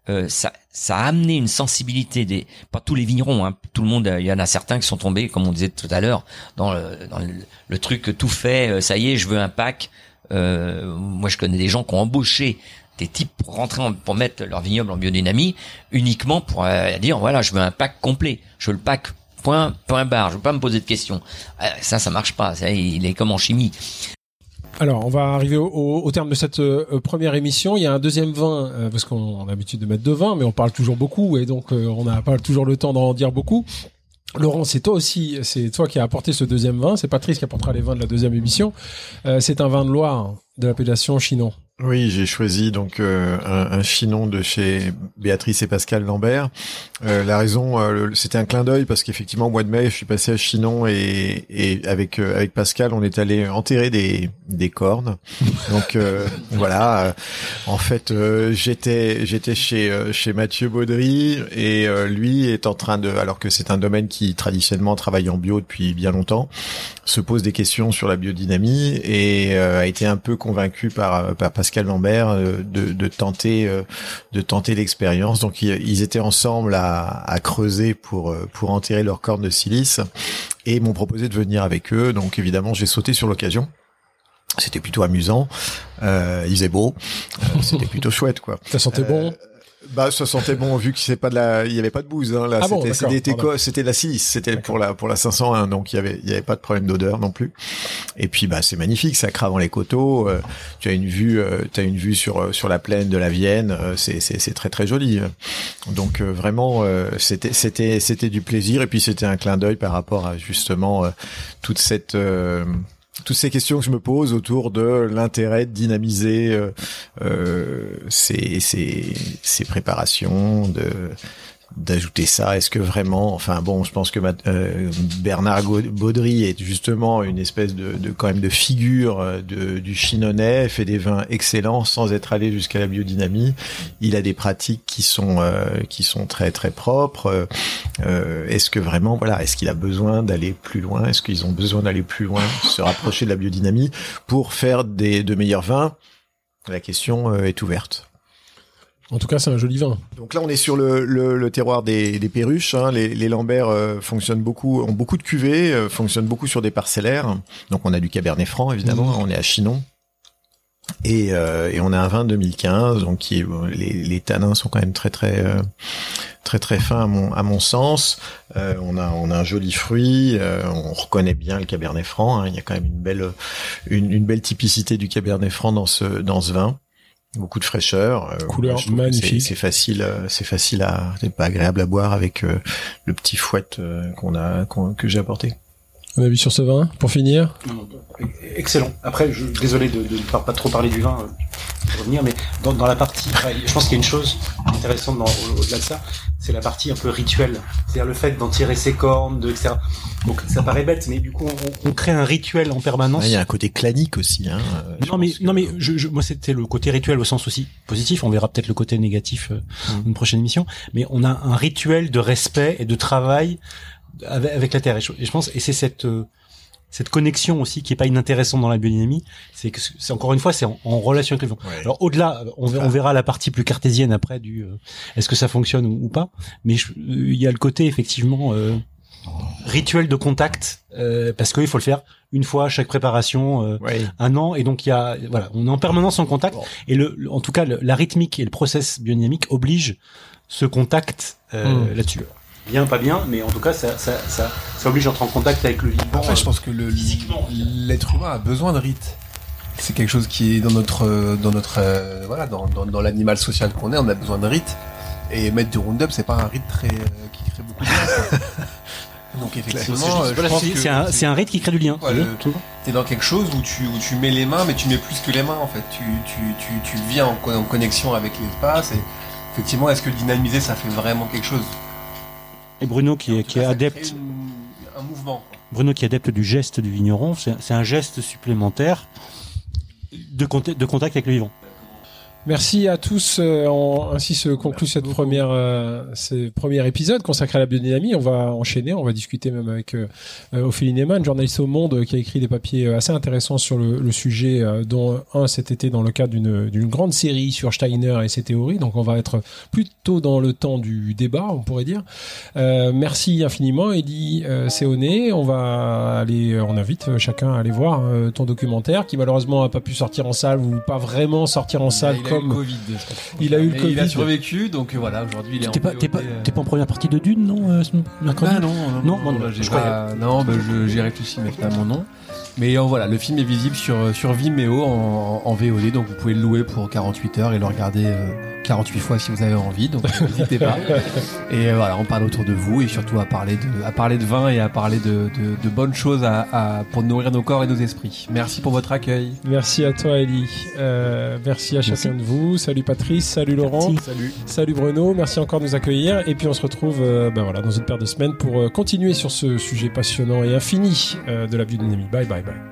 euh, ça, ça a amené une sensibilité des, pas tous les vignerons, hein, tout le monde, il y en a certains qui sont tombés, comme on disait tout à l'heure, dans le, dans le, le truc tout fait, ça y est, je veux un pack. Euh, moi, je connais des gens qui ont embauché des types pour rentrer en, pour mettre leur vignoble en biodynamie uniquement pour euh, dire voilà, je veux un pack complet, je veux le pack point point barre, je veux pas me poser de questions. Euh, ça, ça marche pas. Ça, il est comme en chimie. Alors, on va arriver au, au, au terme de cette euh, première émission. Il y a un deuxième vin, euh, parce qu'on a l'habitude de mettre deux vins, mais on parle toujours beaucoup, et donc euh, on n'a pas toujours le temps d'en dire beaucoup. Laurent, c'est toi aussi, c'est toi qui as apporté ce deuxième vin. C'est Patrice qui apportera les vins de la deuxième émission. Euh, c'est un vin de Loire, de l'appellation Chinon. Oui, j'ai choisi donc euh, un, un Chinon de chez Béatrice et Pascal Lambert. Euh, la raison, euh, c'était un clin d'œil parce qu'effectivement au mois de mai, je suis passé à Chinon et, et avec euh, avec Pascal, on est allé enterrer des des cornes. Donc euh, voilà. Euh, en fait, euh, j'étais j'étais chez euh, chez Mathieu Baudry et euh, lui est en train de, alors que c'est un domaine qui traditionnellement travaille en bio depuis bien longtemps, se pose des questions sur la biodynamie et euh, a été un peu convaincu par par Pascal Lambert euh, de, de tenter euh, de tenter l'expérience. Donc ils, ils étaient ensemble à, à creuser pour pour enterrer leurs cornes de silice et m'ont proposé de venir avec eux. Donc évidemment j'ai sauté sur l'occasion. C'était plutôt amusant. Euh, il faisait beau. Euh, c'était plutôt chouette quoi. Ça sentait euh, bon. Bah, ça sentait bon vu que c'est pas de la, il y avait pas de bouse, hein, là. Ah bon, c'était, c'était, c'était, pardon. c'était de la silice. C'était pour la, pour la cinq cent un. Donc, il y avait, il y avait pas de problème d'odeur non plus. Et puis, bah, c'est magnifique. Ça crave dans les coteaux. Euh, tu as une vue, euh, tu as une vue sur, sur la plaine de la Vienne. Euh, c'est, c'est, c'est très, très joli. Donc, euh, vraiment, euh, c'était, c'était, c'était du plaisir. Et puis, c'était un clin d'œil par rapport à, justement, euh, toute cette, euh, toutes ces questions que je me pose autour de l'intérêt de dynamiser euh, euh, ces, ces, ces préparations, de d'ajouter ça. Est-ce que vraiment, enfin bon, je pense que euh, Bernard Baudry est justement une espèce de, de quand même de figure de, du Chinonnais, fait des vins excellents sans être allé jusqu'à la biodynamie. Il a des pratiques qui sont euh, qui sont très très propres. Euh, est-ce que vraiment, voilà, est-ce qu'il a besoin d'aller plus loin? Est-ce qu'ils ont besoin d'aller plus loin, se rapprocher de la biodynamie pour faire des de meilleurs vins? La question euh, est ouverte. En tout cas, c'est un joli vin. Donc là, on est sur le, le, le terroir des, des Perruches. Hein. Les, les Lambert euh, fonctionnent beaucoup, ont beaucoup de cuvées, euh, fonctionnent beaucoup sur des parcellaires. Donc on a du Cabernet Franc, évidemment. Mmh. On est à Chinon. Et, euh, et on a un vin deux mille quinze, donc qui est, les, les tanins sont quand même très très euh, très très fins à mon à mon sens. Euh, on a on a un joli fruit, euh, on reconnaît bien le Cabernet Franc. Hein. Il y a quand même une belle une, une belle typicité du Cabernet Franc dans ce dans ce vin. Beaucoup de fraîcheur, euh, couleur magnifique. C'est, c'est facile, euh, c'est facile à, c'est pas agréable à boire avec euh, le petit fouet euh, qu'on a, qu'on, que j'ai apporté. Un avis sur ce vin pour finir? Excellent. Après, je, désolé de ne pas, pas trop parler du vin, euh, pour revenir, mais dans, dans la partie, je pense qu'il y a une chose intéressante dans, au, au-delà de ça, c'est la partie un peu rituelle. C'est-à-dire le fait d'en tirer ses cornes, de, et cetera. Donc ça paraît bête, mais du coup, on, on crée un rituel en permanence. Il y a un côté clanique aussi. Hein, non, mais, que... non, mais je, je, moi, c'était le côté rituel au sens aussi positif. On verra peut-être le côté négatif euh, mmh. une prochaine émission. Mais on a un rituel de respect et de travail avec, avec la terre. Et je, et je pense, et c'est cette euh, cette connexion aussi qui est pas inintéressante dans la biodynamie, c'est que c'est encore une fois c'est en, en relation avec le vivant. Ouais. Alors au-delà, on, on verra la partie plus cartésienne après du euh, est-ce que ça fonctionne ou, ou pas, mais il y a le côté effectivement euh, rituel de contact euh, parce qu'il faut le faire une fois à chaque préparation, euh, ouais. un an, et donc il y a voilà, on est en permanence en contact, bon. et le, le en tout cas le, la rythmique et le process biodynamique oblige ce contact euh, mmh. là-dessus. Bien, pas bien, mais en tout cas, ça, ça, ça, ça oblige à entrer en contact avec le vivant. Après, euh, je pense que le, l'être humain a besoin de rites. C'est quelque chose qui est dans notre, dans notre, euh, voilà, dans, dans, dans l'animal social qu'on est, on a besoin de rites. Et mettre du Roundup, c'est pas un rite très, euh, qui crée beaucoup de liens. Donc effectivement, c'est, je pense c'est, que c'est un, c'est un rite qui crée du lien. Ouais, le, t'es dans quelque chose où tu, où tu mets les mains, mais tu mets plus que les mains en fait. Tu, tu, tu, tu viens en, en connexion avec l'espace. Et effectivement, est-ce que dynamiser, ça fait vraiment quelque chose? Et Bruno qui est, qui est adepte, une, un mouvement. Bruno qui est adepte du geste du vigneron, c'est, c'est un geste supplémentaire de contact, de contact avec le vivant. Merci à tous. Euh, en, ainsi se conclut cette première, euh, ce premier épisode consacré à la biodynamie. On va enchaîner, on va discuter même avec euh, Ophélie Neyman, journaliste au Monde, qui a écrit des papiers assez intéressants sur le, le sujet, euh, dont un cet été dans le cadre d'une, d'une grande série sur Steiner et ses théories. Donc on va être plutôt dans le temps du débat, on pourrait dire. Euh, merci infiniment, Elie euh, Séoné. On va aller, on invite chacun à aller voir euh, ton documentaire, qui malheureusement n'a pas pu sortir en salle ou pas vraiment sortir en salle. Il a comme eu le Covid, je crois. Il a eu le Mais Covid. Il a survécu, donc voilà, aujourd'hui il est T'es en pas, V O D, t'es pas, euh, t'es pas en première partie de Dune, non, euh, ce mercredi? Ah non, non, non, non, bah, j'ai je pas, non, bah, je, j'ai réfléchi, mais finalement non. Mais euh, voilà, le film est visible sur, sur Vimeo en, en V O D, donc vous pouvez le louer pour quarante-huit heures et le regarder euh, quarante-huit fois si vous avez envie, donc n'hésitez pas. Et euh, voilà, on parle autour de vous et surtout à parler de, à parler de vin et à parler de, de, de bonnes choses à, à, pour nourrir nos corps et nos esprits. Merci pour votre accueil. Merci à toi, Elie. Euh, merci à chacun merci. de vous. Salut Patrice, salut Laurent. Merci. Salut. Salut Bruno, merci encore de nous accueillir. Et puis on se retrouve euh, ben voilà, dans une paire de semaines pour euh, continuer sur ce sujet passionnant et infini euh, de la biodynamie. Bye bye bye.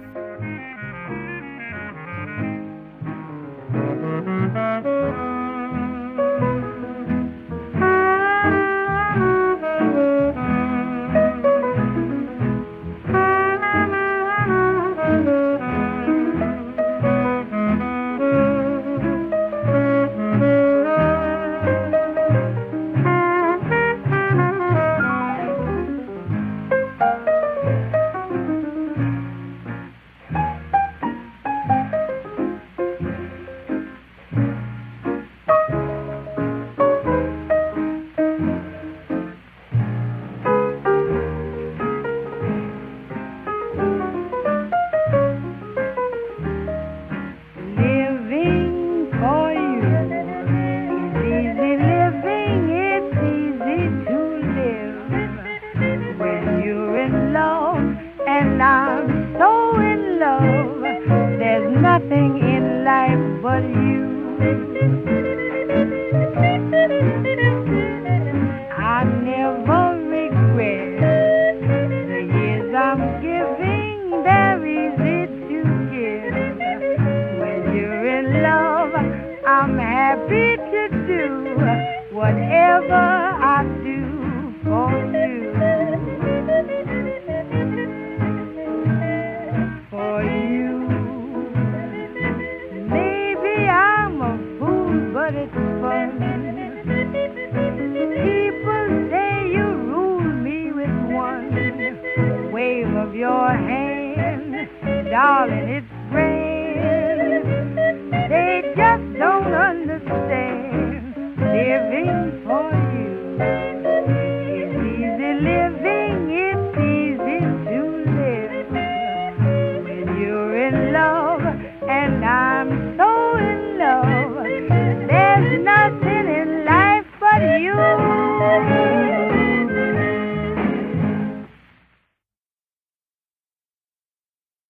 Darling.